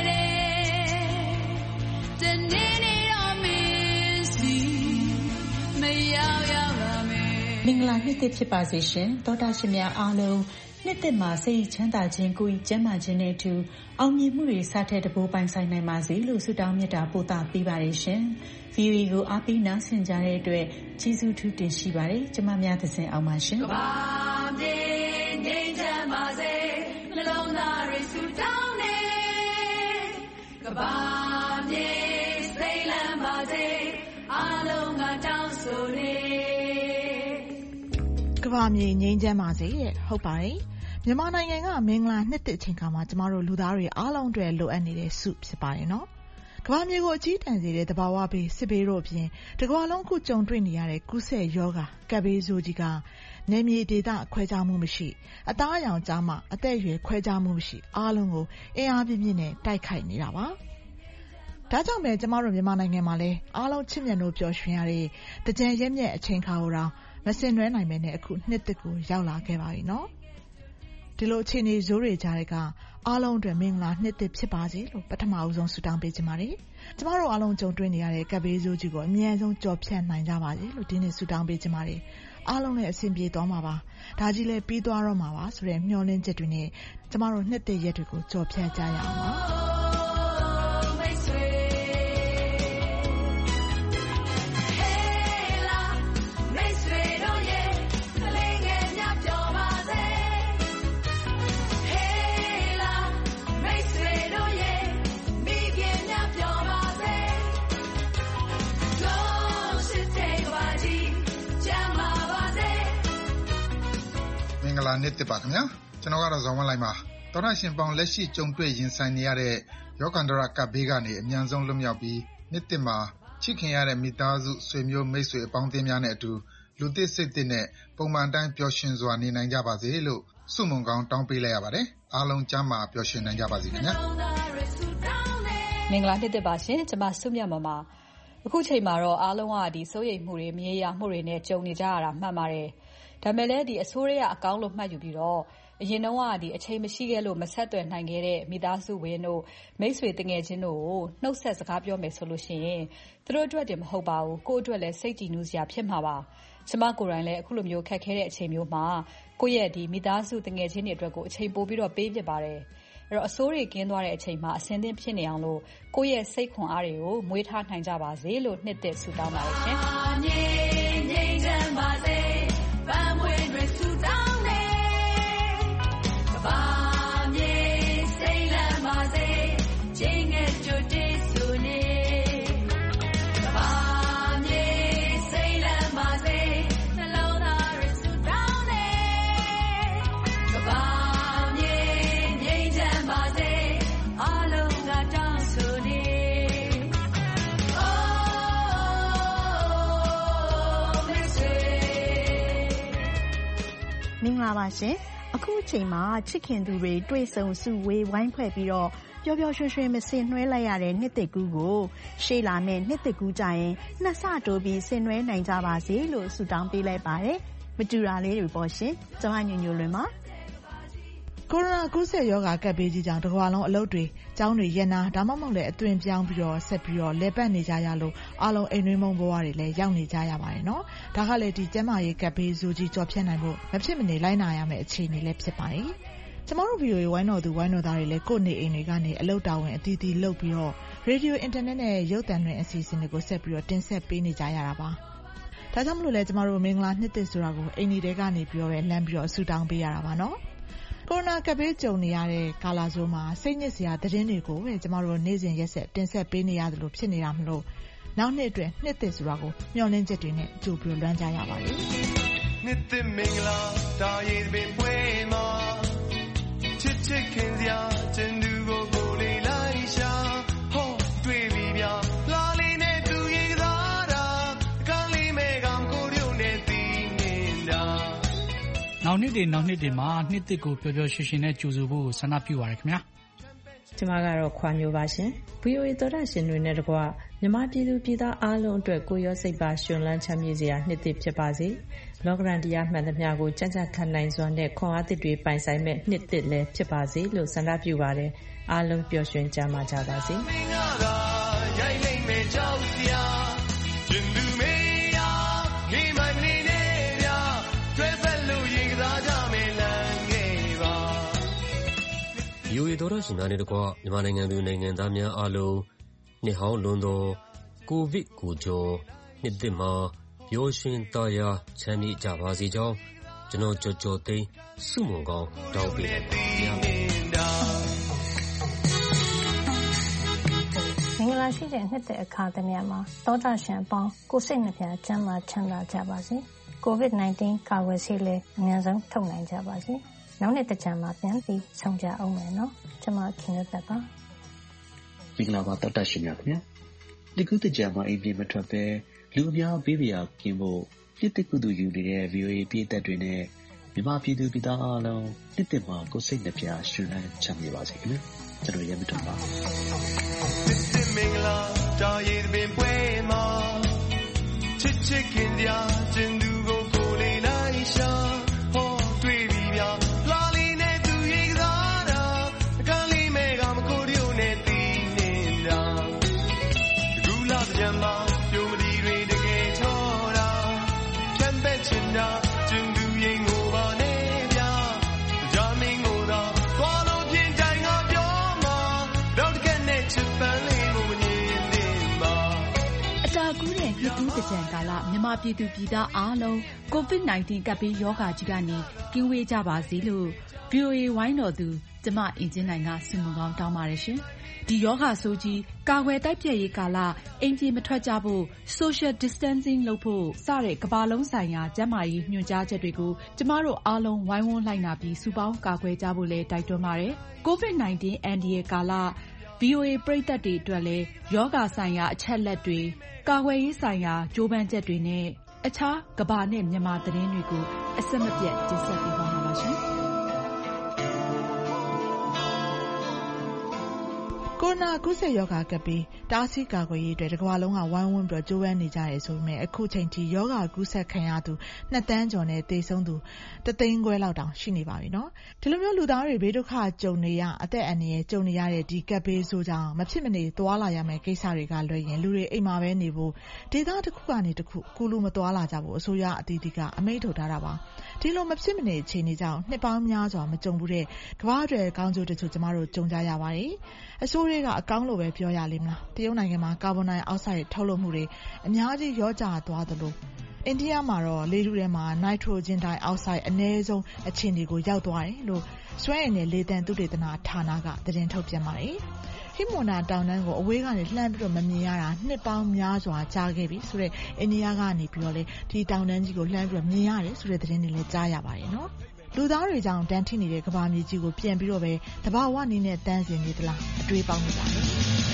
တဲ့တနေ့နေ့တော့မင်းစီမေရောက်ရောက်လာမယ်မင်္ဂလာနှစ်သစ်ဖြစ်ပါစေရှင်သောတာရှင်များအားလုံးနှစ်သစ်မှာစိတ်ချမ်းသာခြင်းကိုယ်ကျန်းမာခြင်းနဲ့အတူအောင်မြင်မှုတွေစတဲ့တဘိုးပိုင်ဆိုင်နိုင်ပါစေလို့ဆုတောင်းမြတ်တာပို့သပေးပါရရှင်။ဗီအိုအေ ကိုအားပေးနားဆင်ကြတဲ့အတွက်ကျေးဇူးထူးတင်ရှိပါတယ်။ကျမများသစဉ်အောင်ပါရှင်။ကဘာမြေငြိမ်းချမ်းပါစေနှလုံးသားတွေဆုတောင်းနေကဘာမြေစိတ်လန်းပါစေအားလုံးကတောင်းဆိုနေကဘာမြေငြိမ်းချမ်းပါစေတဲ့ဟုတ်ပါတယ်။မြန်မာနိုင်ငံကမင်္ဂလာနှစ်သစ်အချိန်ခါမှာကျမတို့လူသားတွေအားလုံးအတွက်လိုအပ်နေတဲ့ဆုဖြစ်ပါတယ်နော်။ကမ္ဘာမြေကိုအကြီးတန်းစေတဲ့သဘာဝဘေးစစ်ဘေးတို့အပြင်တစ်ကမ္ဘာလုံးခုကြုံတွေ့နေရတဲ့ကူးစက်ရောဂါကပ်ဘေးဆိုးကြီးကနေမြေဒေသခွဲခြားမှုမရှိအသားအရောင်ကြားမှာအသက်အရွယ်ခွဲခြားမှုမရှိအားလုံးကိုအင်အားပြည့်ပြည့်နဲ့တိုက်ခိုက်နေတာပါ။ဒါကြောင့်ပဲကျမတို့မြန်မာနိုင်ငံမှာလည်းအားလုံးချစ်မြတ်လို့ပျော်ရွှင်ရတဲ့တကြံရဲမြက်အချိန်ခါကိုတော့မစင်နွှဲနိုင်မယ်နဲ့အခုနှစ်သစ်ကိုရောက်လာခဲ့ပါပြီနော်။ဒီလိုအခြေအနေဇိုးတွေကြားကအားလုံးအတွက်မင်္ဂလာနှစ်သစ်ဖြစ်ပါစေလို့ပထမအဆုံးဆုတောင်းပေးချင်ပါတယ်။ကျမတို့အားလုံးကြုံတွေ့နေရတဲ့ကပ်ဘေးဆိုးကြီးကိုအမြဲဆုံးကြော်ဖြတ်နိုင်ကြပါစေလို့ဒီနေ့ဆုတောင်းပေးချင်ပါတယ်။အားလုံးလည်းအဆင်ပြေသွားမှာပါ။ဒါကြီးလည်းပြီးသွားတော့မှာပါဆိုတဲ့မျှော်လင့်ချက်တွေနဲ့ကျမတို့နှစ်သစ်ရက်တွေကိုကြော်ဖြတ်ကြရအောင်ပါ။မင်္ဂလာနှစ်သစ်ပါခင်ဗျာကျွန်တော်ကတော့ဇော်ဝင်းလိုက်ပါသောတာရှင်ပေါင်းလက်ရှိကြုံတွေ့ရင်ဆိုင်နေရတဲ့ယောဂန္တရကပ်ဘေးကနေအမြန်ဆုံးလွတ်မြောက်ပြီးနှစ်သစ်မှာချစ်ခင်ရတဲ့မိသားစုဆွေမျိုးမိတ်ဆွေအပေါင်းအသင်းများနဲ့အတူလူသစ်စိတ်သစ်နဲ့ပုံမှန်တိုင်းပျော်ရွှင်စွာနေနိုင်ကြပါစေလို့ဆုမွန်ကောင်းတောင်းပေးလိုက်ရပါတယ်အားလုံးကျမ်းမာပျော်ရွှင်နိုင်ကြပါစေခင်ဗျာမင်္ဂလာနှစ်သစ်ပါရှင်ကျွန်မဆုမြတ်မမအခုချိန်မှာတော့အားလုံးကဒီစိုးရိမ်မှုတွေမရေရာမှုတွေနဲ့ကြုံနေကြရတာမှန်ပါတယ်ဒါမဲ့လည်းဒီအစိုးရအကောင်းလို့မှတ်ယူပြီးတော့အရင်တော့ကဒီအချိန်မရှိခဲ့လို့မဆက်သွယ်နိုင်ခဲ့တဲ့မိသားစုဝင်တို့မိတ်ဆွေတငယ်ချင်းတို့ကိုနှုတ်ဆက်စကားပြောမယ်ဆိုလို့ရှိရင်သူတို့အတွက်တည်းမဟုတ်ပါဘူးကိုယ့်အတွက်လည်းစိတ်ကြည်နူးစရာဖြစ်မှာပါကျမကိုယ်တိုင်လည်းအခုလိုမျိုးခက်ခဲတဲ့အချိန်မျိုးမှာကိုယ့်ရဲ့ဒီမိသားစုတငယ်ချင်းတွေအတွက်ကိုအချိန်ပိုပြီးတော့ပေးဖြစ်ပါတယ်အဲ့တော့အစိုးရကင်းသွားတဲ့အချိန်မှာအစင်းသင်းဖြစ်နေအောင်လို့ကိုယ့်ရဲ့စိတ်ခွန်အားတွေကိုမွေးထားနိုင်ကြပါစေလို့နှစ်သက်ဆုတောင်းပါတယ်ရှင်ငြိမ်းငြိမ်းချမ်းပါစေပန်းမွေးတွေဆုတောင်းနေကဘာမြေစိတ်လမ်းပါစေချိန်ငယ်ကြွတည်ဆုနေကဘာမြေစိတ်လမ်းပါစေနှလုံးသားတွေဆုတောင်းနေကဘာမြေငြိမ်းချမ်းပါစေအားလုံးကတောင်းဆိုနေမင်္ဂလာပါရှင်အခုအချိန်မှာချစ်ခင်သူတွေတွေ့ဆုံစုဝေးဝိုင်းဖွဲ့ပြီးတော့ပျော်ပျော်ရွှင်ရွှင်မစင်နှွှဲလိုက်ရတဲ့နှစ်သက်ကူးကိုရှေ့လာမယ့်နှစ်သက်ကူးကြရင်နှစ်ဆတိုးပြီးစင်နှွှဲနိုင်ကြပါစေလို့ဆုတောင်းပေးလိုက်ပါတယ်မတူတာလေးတွေပေါ့ရှင်ကျွန်မညညလွင်ပါကိုရိုနာကူးစက်ရောဂါကပ်ဘေးကြီးကြောင့်တစ်ကမ္ဘာလုံးအလုပ်တွေကျောင်းတွေရပ်နာဒါမှမဟုတ်လည်းအသွင်ပြောင်းပြီးတော့ဆက်ပြီးတော့လဲပတ်နေကြရလို့အားလုံးအိမ်တွင်းမုံဘဝတွေလည်းရောက်နေကြရပါတယ်နော်ဒါကလည်းဒီကျန်းမာရေးကပ်ဘေးဆိုကြီးကြော်ဖြတ်နိုင်ဖို့မဖြစ်မနေလိုက်နာရမယ့်အခြေအနေလည်းဖြစ်ပါတယ်ကျမတို့ဗီအိုအေဝိုင်းတော်သူဝိုင်းတော်သားတွေလည်းကိုယ့်နေအိမ်တွေကနေအလုပ်တာဝန်အသီးသီးလုပ်ပြီးတော့ရေဒီယိုအင်တာနက်နဲ့ရုပ်သံတွေအစီအစဉ်တွေကိုဆက်ပြီးတော့တင်ဆက်ပေးနေကြရတာပါဒါကြောင့်မလို့လဲကျမတို့မင်္ဂလာနှစ်သစ်ဆိုတာကိုအိမ်တွေကနေပြီးတော့ပဲလမ်းပြီးတော့ဆူတောင်းပေးရတာပါနော်ကိုရိုနာကပ်ဘေးကြုံနေရတဲ့ကာလဆိုးမှာစိတ်ညစ်စရာသတင်းတွေကိုပဲကျမတို့နေ့စဉ်ရက်ဆက်တင်ဆက်ပေးနေရတယ်လို့ဖြစ်နေတာမလို့နောက်နှစ်အတွက်နှစ်သစ်ဆိုတာကိုမျှော်လင့်ချက်တွေနဲ့ကြိုပြီးလွှမ်းကြရပါတယ်နှစ်သစ်မင်္ဂလာတာရည်ပင်ပွဲမှာချစ်ချစ်ခင်စရာကျင်သူကိုကိုလေးလိုက်ရှာဟောတွေ့ပြီဗျာလာလေးနဲ့သူရင်ကစားတာအကောင်းလေးမဲကကိုရုံနဲ့တည်နေတာနောက်နှစ်တွေနောက်နှစ်တွေမှာနှစ်သစ်ကိုပျော်ပျော်ရွှင်ရွှင်နဲ့ကြိုဆိုဖို့ဆန္ဒပြုပါရခင်ဗျာကျမကတော့ခွာမျိုးပါရှင် ဗွီအိုအေ သောတာရှင်တွေနဲ့တကွမြန်မာပြည်သူပြည်သားအားလုံးအတွက်ကိုရောစိတ်ပါရှင်လန်းချမ်းမြေ့စရာနှစ်သစ်ဖြစ်ပါစေလောကရန်တရားမှန်သမျှကိုကြံ့ကြံ့ခံနိုင်စွာနဲ့ခွန်အားသစ်တွေပိုင်ဆိုင်မဲ့နှစ်သစ်လည်းဖြစ်ပါစေလို့ဆန္ဒပြုပါတယ်အားလုံးပျော်ရွှင်ကြမှာကြပါစေရိုက်လိမ့်မယ်ကြောက်စရာရှင်သူမေးရဒီမိုင်နေနေပြတွဲဖက်လို့ရင်ကစားကြမယ်လမ်းခဲ့ပါဗီအိုအေ သောတာရှင်များနဲ့တကွမြန်မာနိုင်ငံသူနိုင်ငံသားများအားလုံးနှစ်ဟောင်းလွန်သောကိုဗစ်ကိုကျော်နှစ်သစ်မှာပျော်ရွှင်သာယာချမ်းမြေ့ကြပါစေကြောင်းကျွန်တော်ကြော်ကြော်သိန်းဆုမွန်ကောင်းတောင်းပေးပါတယ်မင်္ဂလာရှိတဲ့နှစ်သစ်အခါသမယမှာသောတာရှင်အပေါင်းကိုစိတ်နှပြကျန်းမာချမ်းသာကြပါစေကိုဗစ် ၁၉ ကာကွယ်ဆေးလည်းအများဆုံးထုတ်နိုင်ကြပါစေနောက်နှစ်တစ်ကြံမှာပြန်ပြီးဆုံကြအောင်မယ်နော်ကျွန်မခင်ဗျတ်ပါမင်္ဂလာပါသောတာရှင်များခင်ဗျာဒီကုသကြမှာအိမ်ပြင်မထွက်ပဲလူအများပေးပြာကင်းဖို့နှစ်သက်ကုသယူနေတဲ့ ဗီအိုအေ ပြည်သက်တွေနဲ့မြန်မာပြည်သူပြည်သားအားလုံးနှစ်သက်မှာကိုယ်စိတ်နှပြရှင်လန်းချမ်းမြေ့ပါစေခင်ဗျာကျွန်တော်ရဲမတော်ပါနှစ်သက်မင်္ဂလာတာရည်ပင်ပွဲမှာချစ်ချစ်ခင်စရာကျင်သူကိုကိုလေးလိုက်ရှာဟောတွေ့ပြီဗျာလာလေးနဲ့သူရင်ကစားတာအကောင်းလေးမဲကမကိုရုံနဲ့တည်နေတာအခုလာကြမှာပြုံးမဒီတွေတကယ်ချောတာဖြန့်သက်ချင်တာကျင်သူရင်ကိုပါနဲ့ဗျာဂျာမင်းကိုတော့သွားလို့ပြင်တိုင်ကပြောမှာတော့တကယ်နဲ့ချစ်ပန်းလေးကိုမမြင်နေပါအတာကူးတဲ့နှစ်ကူးကြံကာလမြန်မာပြည်သူပြည်သားအားလုံးကိုဗစ် ၁၉ ကပ်ဘေးရောဂါကြီးကနေကင်းဝေးကြပါစေလို့ ဗွီအိုအေ ဝိုင်းတော်သူကျမအင်ဂျင်နိုင်ကဆုမွန်ကောင်းတောင်းပါတယ်ရှင်ဒီရောဂါဆိုးကြီးကာကွယ်တိုက်ဖျက်ရေးကာလအိမ်ပြင်မထွက်ကြဖို့ social distancing လုပ်ဖို့စတဲ့ကမ္ဘာလုံးဆိုင်ရာကျန်းမာရေးညွှန်ကြားချက်တွေကိုကျမတို့အားလုံးဝိုင်းဝန်းလိုက်နာပြီးစုပေါင်းကာကွယ်ကြဖို့လည်းတိုက်တွန်းပါတယ်ကိုဗစ် ၁၉ အန္တရာယ်ကာလ ဗွီအိုအေ ပရိသတ်တွေအတွက်လည်းရောဂါဆိုင်ရာအချက်လက်တွေကာကွယ်ရေးဆိုင်ရာကြိုးပမ်းချက်တွေနဲ့အခြားကမ္ဘာနဲ့မြန်မာသတင်းတွေကိုအဆက်မပြတ်တင်ဆက်ပေးပါမှာပါရှင်ကိုရိုနာကူးစက်ရောဂါကပ်ပြီးတားဆီးကာကွယ်ရေးအတွက်တစ်ကမ္ဘာလုံးကဝိုင်းဝန်းပြီးကြိုးပမ်းနေကြရဲဆိုပေမဲ့အခုချိန်ထိရောဂါကူးစက်ခံရသူနှစ်သန်းကျော်နဲ့သေဆုံးသူတစ်သိန်းခွဲလောက်တောင်ရှိနေပါပြီနော်ဒီလိုမျိုးလူသားတွေဘေးဒုက္ခကြုံနေရအသက်အန္တရာယ်ကြုံနေရတဲ့ဒီကပ်ဘေးဆိုးကြောင့်မဖြစ်မနေသွားလာရမယ့်ကိစ္စတွေကလွယ်ရင်လူတွေအိမ်မှာပဲနေဖို့ဒေသတစ်ခုကနေတစ်ခုကူလူမသွားလာကြဖို့အစိုးရအသီးသီးကအမိန့်ထုတ်ထားတာပါဒီလိုမဖြစ်မနေအခြေအနေကြောင့်နှစ်ပေါင်းများစွာမကြုံဘူးတဲ့ကမ္ဘာ့အတွက်ကောင်းကျိုးတချို့ကျမတို့ကြုံကြရပါတယ်အစိုးရကအကောင်းလို့ပဲပြောရလိမ့်မလားတရုတ်နိုင်ငံမှာကာဗွန်ဒိုင်အောက်ဆိုက်ထုတ်လွှတ်မှုတွေအများကြီးရောကျသွားသလိုအိန္ဒိယမှာတော့လေထုထဲမှာနိုက်ထရိုဂျင်ဒိုင်အောက်ဆိုက်အနည်းဆုံးအခြေအနေကိုရောက်သွားတယ်လို့စွမ်းအင်နဲ့လေသံသုတေသနဌာနကသတင်းထုတ်ပြန်ပါတယ်ဟိမဝန္တာတောင်တန်းကိုအဝေးကနေလှမ်းပြီးတော့မမြင်ရတာနှစ်ပေါင်းများစွာကြာခဲ့ပြီဆိုတော့အိန္ဒိယကနေပြီးတော့လေဒီတောင်တန်းကြီးကိုလှမ်းပြီးတော့မြင်ရတယ်ဆိုတဲ့သတင်းတွေလည်းကြားရပါတယ်နော်လူသားတွေကြောင့်တန်းထိနေတဲ့ကမ္ဘာမြေကြီးကိုပြန်ပြီးတော့ပဲတဘာဝနည်းနဲ့တန်းစင်နေသလားအတွေးပေါင်းနေတာလေ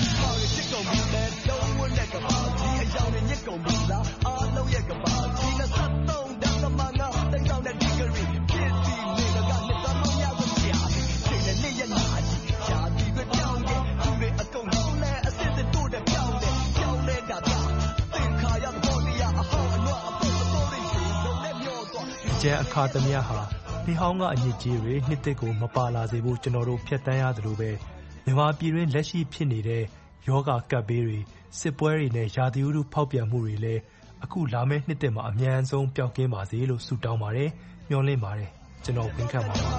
ကျန်အခါသမယဟာဒီဟောင်းကအညစ်အကြေးတွေနှစ်သက်ကိုမပါလာစေဖို့ကျွန်တော်တို့ဖျက်ဆီးရသလိုပဲမြန်မာပြည်တွင်လက်ရှိဖြစ်နေတဲ့ယောဂကပ်ဘေးတွေစစ်ပွဲတွေနဲ့ရာသီဥတုဖောက်ပြန်မှုတွေလည်းအခုလာမယ့်နှစ်သက်မှာအမြန်ဆုံးပျောက်ကင်းပါစေလို့ဆုတောင်းပါတယ်မျှော်လင့်ပါတယ်ကျွန်တော်ဝန်ခံပါပါ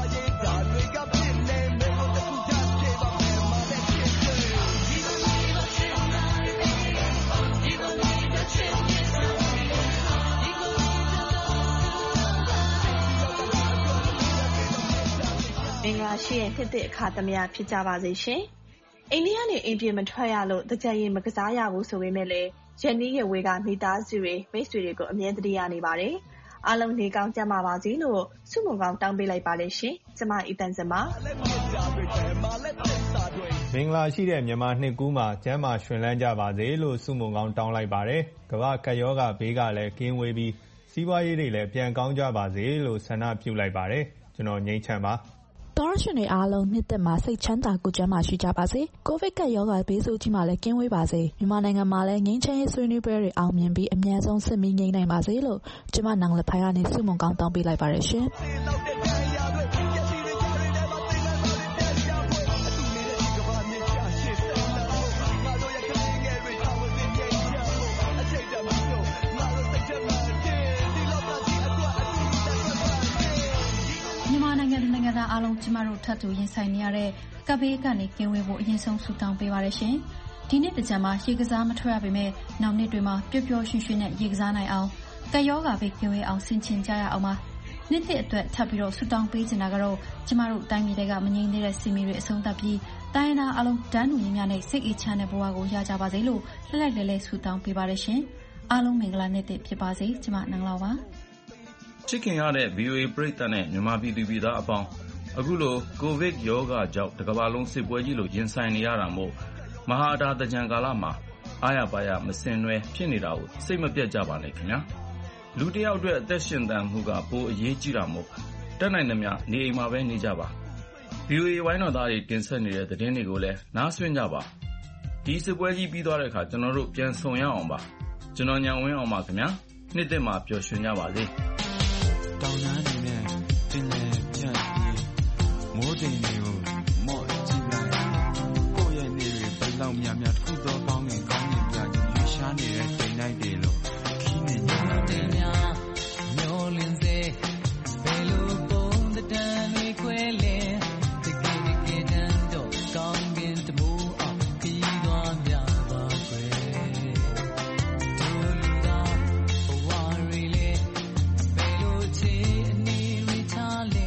မင်္ဂလာရှိတဲ့နှစ်သစ်အခါသမယဖြစ်ကြပါစေရှင်။အိန္ဒိယနဲ့အိမ်ပြင်မထွက်ရလို့တကြိမ်ရင်မကစားရဘူးဆိုပေမဲ့လည်းရန်နီးရဲ့ဝေကမိသားစုတွေမိတ်ဆွေတွေကိုအမြဲတမ်းရနေပါတယ်အားလုံးနေကောင်းကြမှာပါစေလို့ဆုမွန်ကောင်းတောင်းပေးလိုက်ပါတယ်ရှင်ကျမအီတန်စမမင်္ဂလာရှိတဲ့မြန်မာနှစ်ကူးမှာကျမ်းမာရှင်လန်းကြပါစေလို့ဆုမွန်ကောင်းတောင်းလိုက်ပါတယ်ကမ္ဘာကပ်ရောဂါဘေးကလည်းကင်းဝေးပြီးစီးပွားရေးတွေလည်းပြန်ကောင်းကြပါစေလို့ဆန္ဒပြုလိုက်ပါတယ်ကျွန်တော်ငြိမ်းချမ်းပါတော်ရရှင်တွေအားလုံးနှစ်သက်မှာစိတ်ချမ်းသာကိုကျန်းမာရှိကြပါစေကိုဗစ်ကပ်ရောဂါဘေးဆိုးကြီးမှာလည်းကင်းဝေးပါစေမြန်မာနိုင်ငံမှာလည်းငြိမ်းချမ်းရေးဆွေးနွေးပွဲတွေအောင်မြင်ပြီးအမြန်ဆုံးစစ်မီးငြိမ်းနိုင်ပါစေလို့ကျွန်မနောင်လက်ဖိုင်ကနေဆုမွန်ကောင်းတောင်းပေးလိုက်ပါတယ်ရှင်နိုင်ငံသားအားလုံးကျမတို့ထပ်တူရင်ဆိုင်နေရတဲ့ကပ်ဘေးကနေကင်းဝေးဖို့အရင်ဆုံးဆုတောင်းပေးပါရရှင်။ဒီနေ့တကြံမှာရေကစားမထွက်ရပေမဲ့နောက်နေ့တွေမှာပျော်ပျော်ရွှင်ရွှင်နဲ့ရေကစားနိုင်အောင်ကပ်ရောဂါဘေးကင်းဝေးအောင်ဆင်ခြင်ကြရအောင်ပါ။နေ့တစ်အတွက်ထပ်ပြီးတော့ဆုတောင်းပေးချင်တာကတော့ကျမတို့တိုင်းပြည်တွေကမငြိမ်သေးတဲ့စီမီတွေအဆုံးသတ်ပြီးတိုင်းနာအားလုံးတန်းတူညီမျှနဲ့စိတ်အေးချမ်းတဲ့ဘဝကိုရကြပါစေလို့လှလိုက်လဲလဲဆုတောင်းပေးပါရရှင်။အားလုံးမင်္ဂလာနေ့တစ်ဖြစ်ပါစေ။ကျမနန်းလောက်ပါ။ချစ်ခင်ရတဲ့ ဗီအိုအေ ပရိသတ်နဲ့မြန်မာပြည်သူပြည်သားအပေါင်းအခုလိုကိုဗစ်ရောဂါကြောင့်တစ်ကမ္ဘာလုံးစစ်ပွဲကြီးလိုရင်ဆိုင်နေရတာမို့မဟာတာတကြံကာလမှာအားရပါရမစင်နွယ်ဖြစ်နေတာကိုစိတ်မပြတ်ကြပါနဲ့ခင်ဗျာလူတစ်ယောက်အတွက်အသက်ရှင်သန်မှုကပိုအရေးကြီးတာမို့တက်နိုင်သမျှနေအိမ်မှာပဲနေကြပါ ဗီအိုအေ ဝိုင်းတော်သားတွေတင်ဆက်နေတဲ့သတင်းတွေကိုလည်းနားဆွင့်ကြပါဒီစစ်ပွဲကြီးပြီးသွားတဲ့အခါကျွန်တော်တို့ပြန်ဆုံရအောင်ပါကျွန်တော်ညံဝင်းအောင်ပါခင်ဗျာနှစ်သက်မှာပျော်ရွှင်ကြပါစေတောင်တန်းနေနဲ့တင်လေပြတ်မိုးတိမ်တွေကိုမော့ကြည့်လိုက်ကိုယ့်ရဲ့နေတွေဘယ်လောက်များများတစ်ခုသောကောင်းငင်ကောင်းငင်ပြကြည့်ရွှေရှားနေတဲ့တိမ်တိုင်းတွေလို့ခင်းနေကြတယ်များမျောလင်းစေဘယ်လိုပုံတန်တွေခွဲလဲတကယ်တကယ်တန်တော့ကောင်းကင်တမိုးအောင်ခီးသွားကြပါကွယ်ဒူလူသာဘဝရီလေဘယ်လိုချေအနေရီထားလဲ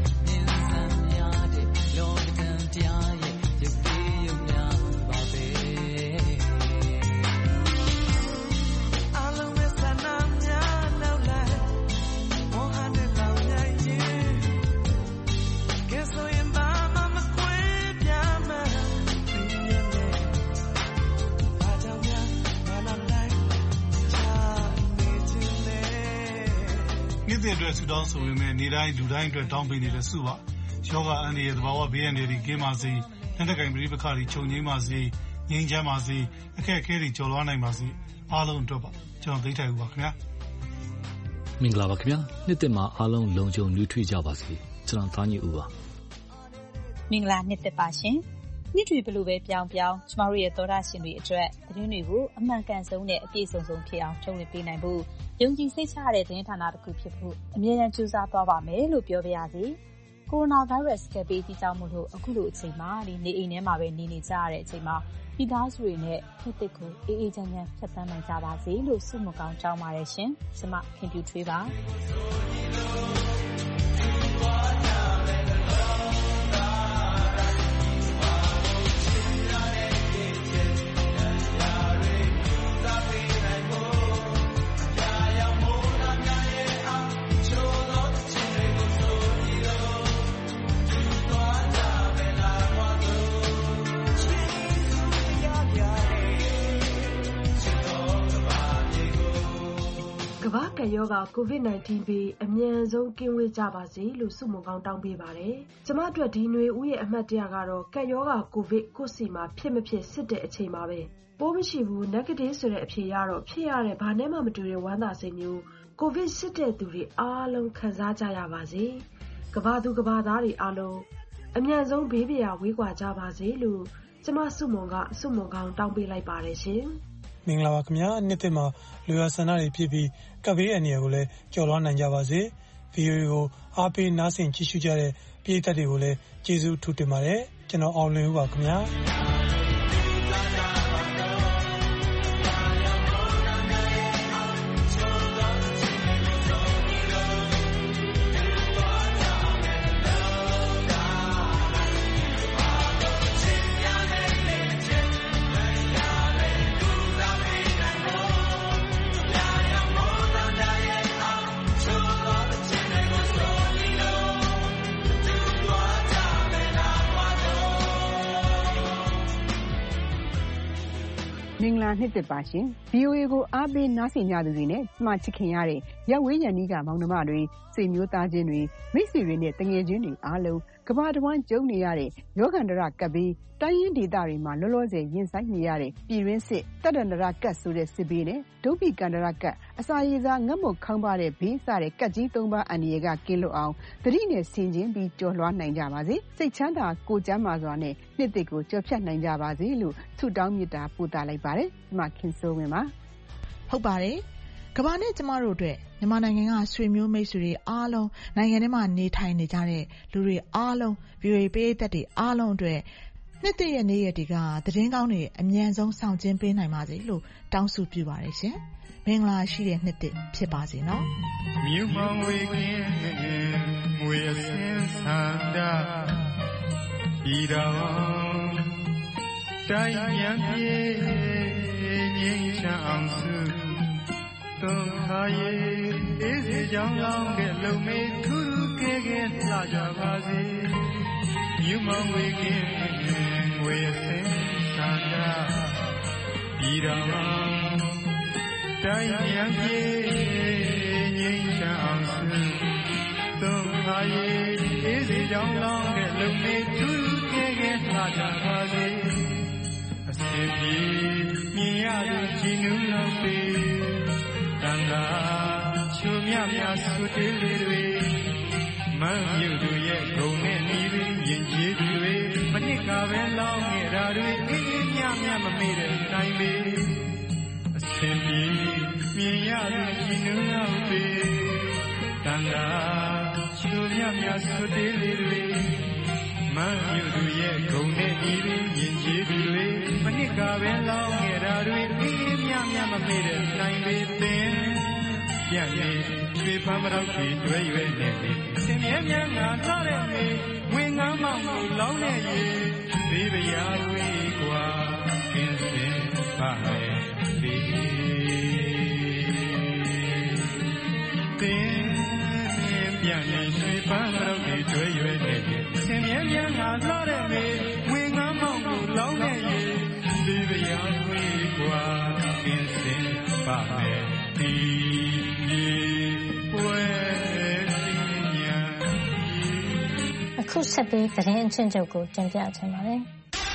နှစ်အတွက်ဆုတောင်းဆိုပေမဲ့နေတိုင်းလူတိုင်းအတွက်တောင်းပေးနေတဲ့ဆုပါယောဂအန်ဒီရဲ့သဘာဝဘေးအန္တရာယ်တွေကင်းပါစေလက်နက်ကင်ပဋိပက္ခတွေချုပ်ငြိမ်းပါစေငြိမ်းချမ်းပါစေအခက်အခဲတွေကျော်လွှားနိုင်ပါစေအားလုံးအတွက်ပါကျွန်တော်သိထိုင်ဦးပါခင်ဗျာမင်္ဂလာပါခင်ဗျာနှစ်သက်မှာအားလုံးလုံခြုံနှွေးထွေးကြပါစေကျွန်တော်သားညဦးပါမင်္ဂလာနှစ်သက်ပါရှင်နှစ်တွေဘလို့ပဲပြောင်းပြောင်းကျမတို့ရဲ့သောတာရှင်တွေအတွက်သတင်းတွေကိုအမှန်ကန်ဆုံးနဲ့အပြည့်စုံဆုံးဖြစ်အောင်ထုတ်လွှင့်ပေးနိုင်ဖို့ယုံကြည်စိတ်ချရတဲ့သတင်းဌာနတစ်ခုဖြစ်ဖို့အမြဲတမ်းကြိုးစားသွားပါမယ်လို့ပြောပါရစေ။ကိုရိုနာဗိုင်းရပ်စ်ကပ်ဘေးကြီးကြောင့်မို့လို့အခုလိုအချိန်မှာဒီနေအိမ်ထဲမှာပဲနေနေကြရတဲ့အချိန်မှာမိသားစုတွေနဲ့နှစ်သက်ကိုအေးအေးချမ်းချမ်းဖြတ်သန်းနိုင်ကြပါစေလို့ဆုမကောင်းတောင်းပါတယ်ရှင်။ကျွန်မခင်ပြူထွေးပါကမ္ဘာ့ကပ်ရောဂါ ကိုဗစ် ၁၉ ဘေးအမြန်ဆုံးကင်းဝေးကြပါစေလို့ဆုမွန်ကောင်းတောင်းပေးပါတယ်။ကျမအတွက်ဒီຫນွေဦးရဲ့အမှတ်တရကတော့ကပ်ရောဂါကိုဗစ်ကိုယ့်စီမှာဖြစ်မဖြစ်စစ်တဲ့အချိန်မှာပဲပိုးမရှိဘူး negative ဆိုတဲ့အဖြေရတော့ဖြစ်ရတဲ့ဘာနဲ့မှမတူတဲ့ဝမ်းသာစိတ်မျိုးကိုဗစ်စစ်တဲ့သူတွေအားလုံးခံစားကြရပါစေ။ကမ္ဘာသူကမ္ဘာသားတွေအားလုံးအမြန်ဆုံးဘေးပရာဝေးကွာကြပါစေလို့ကျမဆုမွန်ကဆုမွန်ကောင်းတောင်းပေးလိုက်ပါတယ်ရှင်။မင်္ဂလာပါခင်ဗျာနှစ်သက်မှာလူရဆန္ဒတွေဖြစ်ပြီးကပ်ဘေးအန္တရာယ်ကိုလည်းကျော်လွှားနိုင်ကြပါစေဗီဒီယိုကိုအားပေးနားဆင်ကြည့်ရှုကြတဲ့ပရိသတ်တွေကိုလည်းကျေးဇူးထူးတင်ပါတယ်ကျွန်တော်အောင်လွင်ဦးပါခင်ဗျာမင်္ဂလာနှစ်သက်ပါရှင် ဗွီအိုအေ ကိုအားပေးနားဆင်ကြသူတွေနဲ့ကျမချစ်ခင်ရတဲ့ရပ်ဝေးရန်နီးကမောင်နှမတွေဆွေမျိုးသားချင်းတွေမိတ်ဆွေတွေနဲ့တငယ်ချင်းတွေအားလုံးကမ္ဘာတစ်ဝန်းကြုံနေရတဲ့ယောဂန္တရကပ်ဘေးတိုင်းရင်းဒေသတွေမှာလောလောဆယ်ရင်ဆိုင်နေရတဲ့ပြည်တွင်းစစ်တပ်ဒန္တရကပ်ဆိုတဲ့စစ်ဘေးနဲ့ဒုက္ခိကန္တရကပ်အစာရေစာငတ်မွတ်ခေါင်းပါတဲ့ဘေးစတဲ့ကပ်ကြီးသုံးပါးအန္တရာယ်ကကင်းလွတ်အောင်သတိနဲ့ဆင်ခြင်ပြီးကြော်လွှားနိုင်ကြပါစေစိတ်ချမ်းသာကိုယ်ကျန်းမာစွာနဲ့နှစ်သက်ကိုကြော်ဖြတ်နိုင်ကြပါစေလို့ဆုတောင်းမေတ္တာပို့သလိုက်ပါတယ်ဒီမှာခင်စိုးဝင်ပါဟုတ်ပါတယ်ကမ္ဘာနဲ့ကျမတို့အတွက်မြန်မာနိုင်ငံကဆွေမျိုးမိတ်ဆွေတွေအားလုံးနိုင်ငံထဲမှာနေထိုင်နေကြတဲ့လူတွေအားလုံး ဗီအိုအေ ပရိသတ်တွေအားလုံးအတွက်နှစ်သက်ရဲ့နေ့ရက်တွေကသတင်းကောင်းတွေအမြန်ဆုံးဆောင်ကျင်းပေးနိုင်ပါစေလို့တောင်းဆုပြုပါတယ်ရှင်မင်္ဂလာရှိတဲ့နှစ်သက်ဖြစ်ပါစေနော်မြူမောင်ဝေကင်းငွေအစင်းဆန္ဒဤတော်တိုင်းရန်ပြေငြိမ်းချမ်းအောင်စုသုံးခါရေးအေးစေကြောင်းလောင်းတဲ့လုံမေထူးထူးကဲကဲလှကြပါစေမြူမောင်ဝေကင်းငွေအစင်းဆန္ဒဤတော်တိုင်းရန်ပြေငြိမ်းချမ်းအောင်စုသုံးခါရေးအေးစေကြောင်းလောင်းတဲ့လုံမေထူးထူးကဲကဲလှကြပါစေအစီပြေမြင်ရတဲ့ကြည်နူးလောက်ပေတန်ခါချိုမြမြဆုတေးလေးတွေမန်းမြုပ်တို့ရဲ့ဂုံနဲ့ဤတွေရင်ကျေးတွေမနစ်ကပဲလောင်းခဲ့တာတွေအေးအေးမြမြမမေ့တဲ့နိုင်ပေအစင်ပြေမြင်ရတဲ့ကြည်နူးလောက်ပေတန်ခါချိုမြမြဆုတေးလေးတွေမန်းမြုပ်တို့ရဲ့ဂုံနဲ့ဤတွေရင်ကျေးတွေမနစ်ကပဲလောင်းခဲ့တာတွေအေးအေးမြမြမမေ့တဲ့နိုင်ပေပင်ပြန်နေရွှေပန်းမတော့ချီတွဲရွယ်နေပြီစင်မြဲမြန်းငါလှတဲ့မေဝင်းငမ်းမောင်ကိုလောင်းတဲ့ရေသေးပရာဝေးกว่าကင်းစင်ပါမယ်ဒီပင်ပြန်နေရွှေပန်းမတော့ချီတွဲရွယ်နေပြီစင်မြဲမြန်းငါလှတဲ့မေဝင်းငမ်းမောင်ကိုလောင်းတဲ့ရေသေးပရာဝေးกว่าကင်းစင်ပါမယ်ဒီအခုဆက်ပြီးသတင်းအချင်းချုပ်ကိုတင်ပြချင်ပါတယ်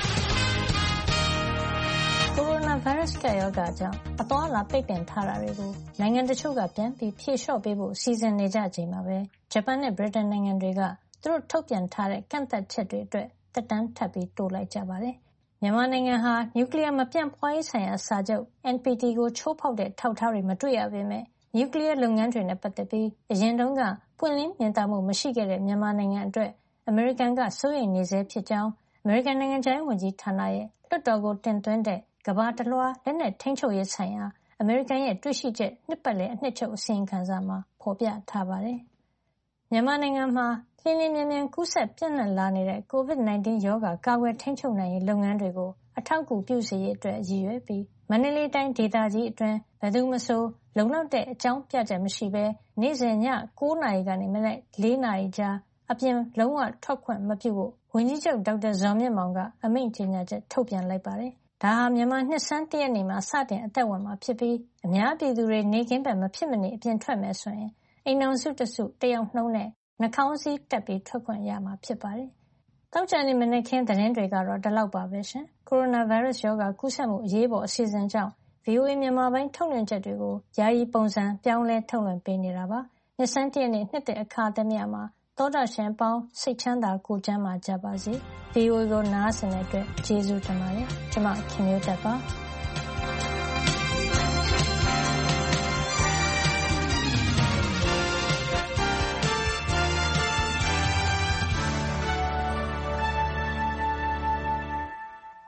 ကိုရိုနာဗိုင်းရပ်စ်ကရောဂါကြောင့်အသွားအလာပိတ်ပင်ထားတာတွေကိုနိုင်ငံတချို့ကပြန်ပြီးဖြေလျှော့ပေးဖို့စီစဉ်နေကြချိန်မှာပဲဂျပန်နဲ့ဗြိတိန်နိုင်ငံတွေကသူတို့ထုတ်ပြန်ထားတဲ့ကန့်သတ်ချက်တွေအတွက်တက်တန်းထပ်ပြီးတိုးလိုက်ကြပါတယ်မြန်မာနိုင်ငံဟာနျူကလ িয়ার မပြန့်ပွားရေးဆိုင်ရာစာချုပ် အန် ပီ တီ ကိုချိုးဖောက်တဲ့ထောက်ထားတွေမတွေ့ရပေမဲ့နျူကလ িয়ার လုပ်ငန်းတွေနဲ့ပတ်သက်ပြီးအရင်တုန်းကပွင့်လင်းမြင်သာမှုမရှိခဲ့တဲ့မြန်မာနိုင်ငံအတွက်အမေရိကန်ကစိုးရိမ်နေဆဲဖြစ်ကြောင်းအမေရိကန်နိုင်ငံခြားရေးဝန်ကြီးဌာနရဲ့လွှတ်တော်ကိုတင်သွင်းတဲ့ကမ္ဘာတလွှားလက်နက်ထိန်းချုပ်ရေးဆိုင်ရာအမေရိကန်ရဲ့တွေ့ရှိချက်နှစ်ပတ်လည်အနှစ်ချုပ်အစီရင်ခံစာမှာဖော်ပြထားပါတယ်။မြန်မာနိုင်ငံမှာလျှင်လျှင်မြန်မြန်ကူးစက်ပြန့်နှံ့လာနေတဲ့ ကိုဗစ် ၁၉ ရောဂါကာကွယ်ထိန်းချုပ်နိုင်ရေးလုပ်ငန်းတွေကိုအထောက်အကူပြုစေရေးအတွက်ရည်ရွယ်ပြီးမန္တလေးတိုင်းဒေသကြီးအတွင်းဘယ်သူမဆိုလုံလောက်တဲ့အကြောင်းပြချက်မရှိဘဲနေ့စဉ်ည၉နာရီကနေမနက်၄နာရီကြားအပြင်လုံးဝထွက်ခွင့်မပြုဖို့ဝန်ကြီးချုပ်ဒေါက်တာဇော်မြင့်မောင်ကအမိန့်ကြေညာချက်ထုတ်ပြန်လိုက်ပါတယ်။ဒါဟာမြန်မာနှစ်ဆန်းတရက်နေ့မှာစတင်အသက်ဝင်မှာဖြစ်ပြီးအများပြည်သူတွေနေကင်းပဲမဖြစ်မနေအပြင်ထွက်မယ်ဆိုရင်အိမ်အောင်စုတစုတယောက်နှုံးနဲ့နှာခေါင်းစည်းတက်ပြီးထွက်ခွင့်ရမှာဖြစ်ပါတယ်။တောက်ကြနေမနေ့ခင်းသတင်းတွေကတော့ဒီလောက်ပါပဲရှင်။ကိုရိုနာဗိုင်းရပ်စ်ရောဂါကူးစက်မှုအရေးပေါ်အစီအစဉ်ကြောင့် ဗီအိုအေ မြန်မာပိုင်းထုတ်လွှင့်ချက်တွေကိုယာယီပုံစံပြောင်းလဲထုတ်လွှင့်ပေးနေတာပါ။နှစ်ဆန်းတရက်နေ့နှစ်သက်အခါသမယမှာသောတာရှင်ပေါင်းစိတ်ချမ်းသာကိုယ်ကျန်းမာကြပါစေ။ ဗီအိုအေ ကိုနားဆင်တဲ့အတွက်ကျေးဇူးတင်ပါတယ်။ကျွန်မခင်မျိုးသက်ပါ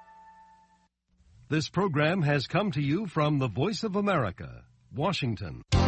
။ This program has come to you from the Voice of America, Washington.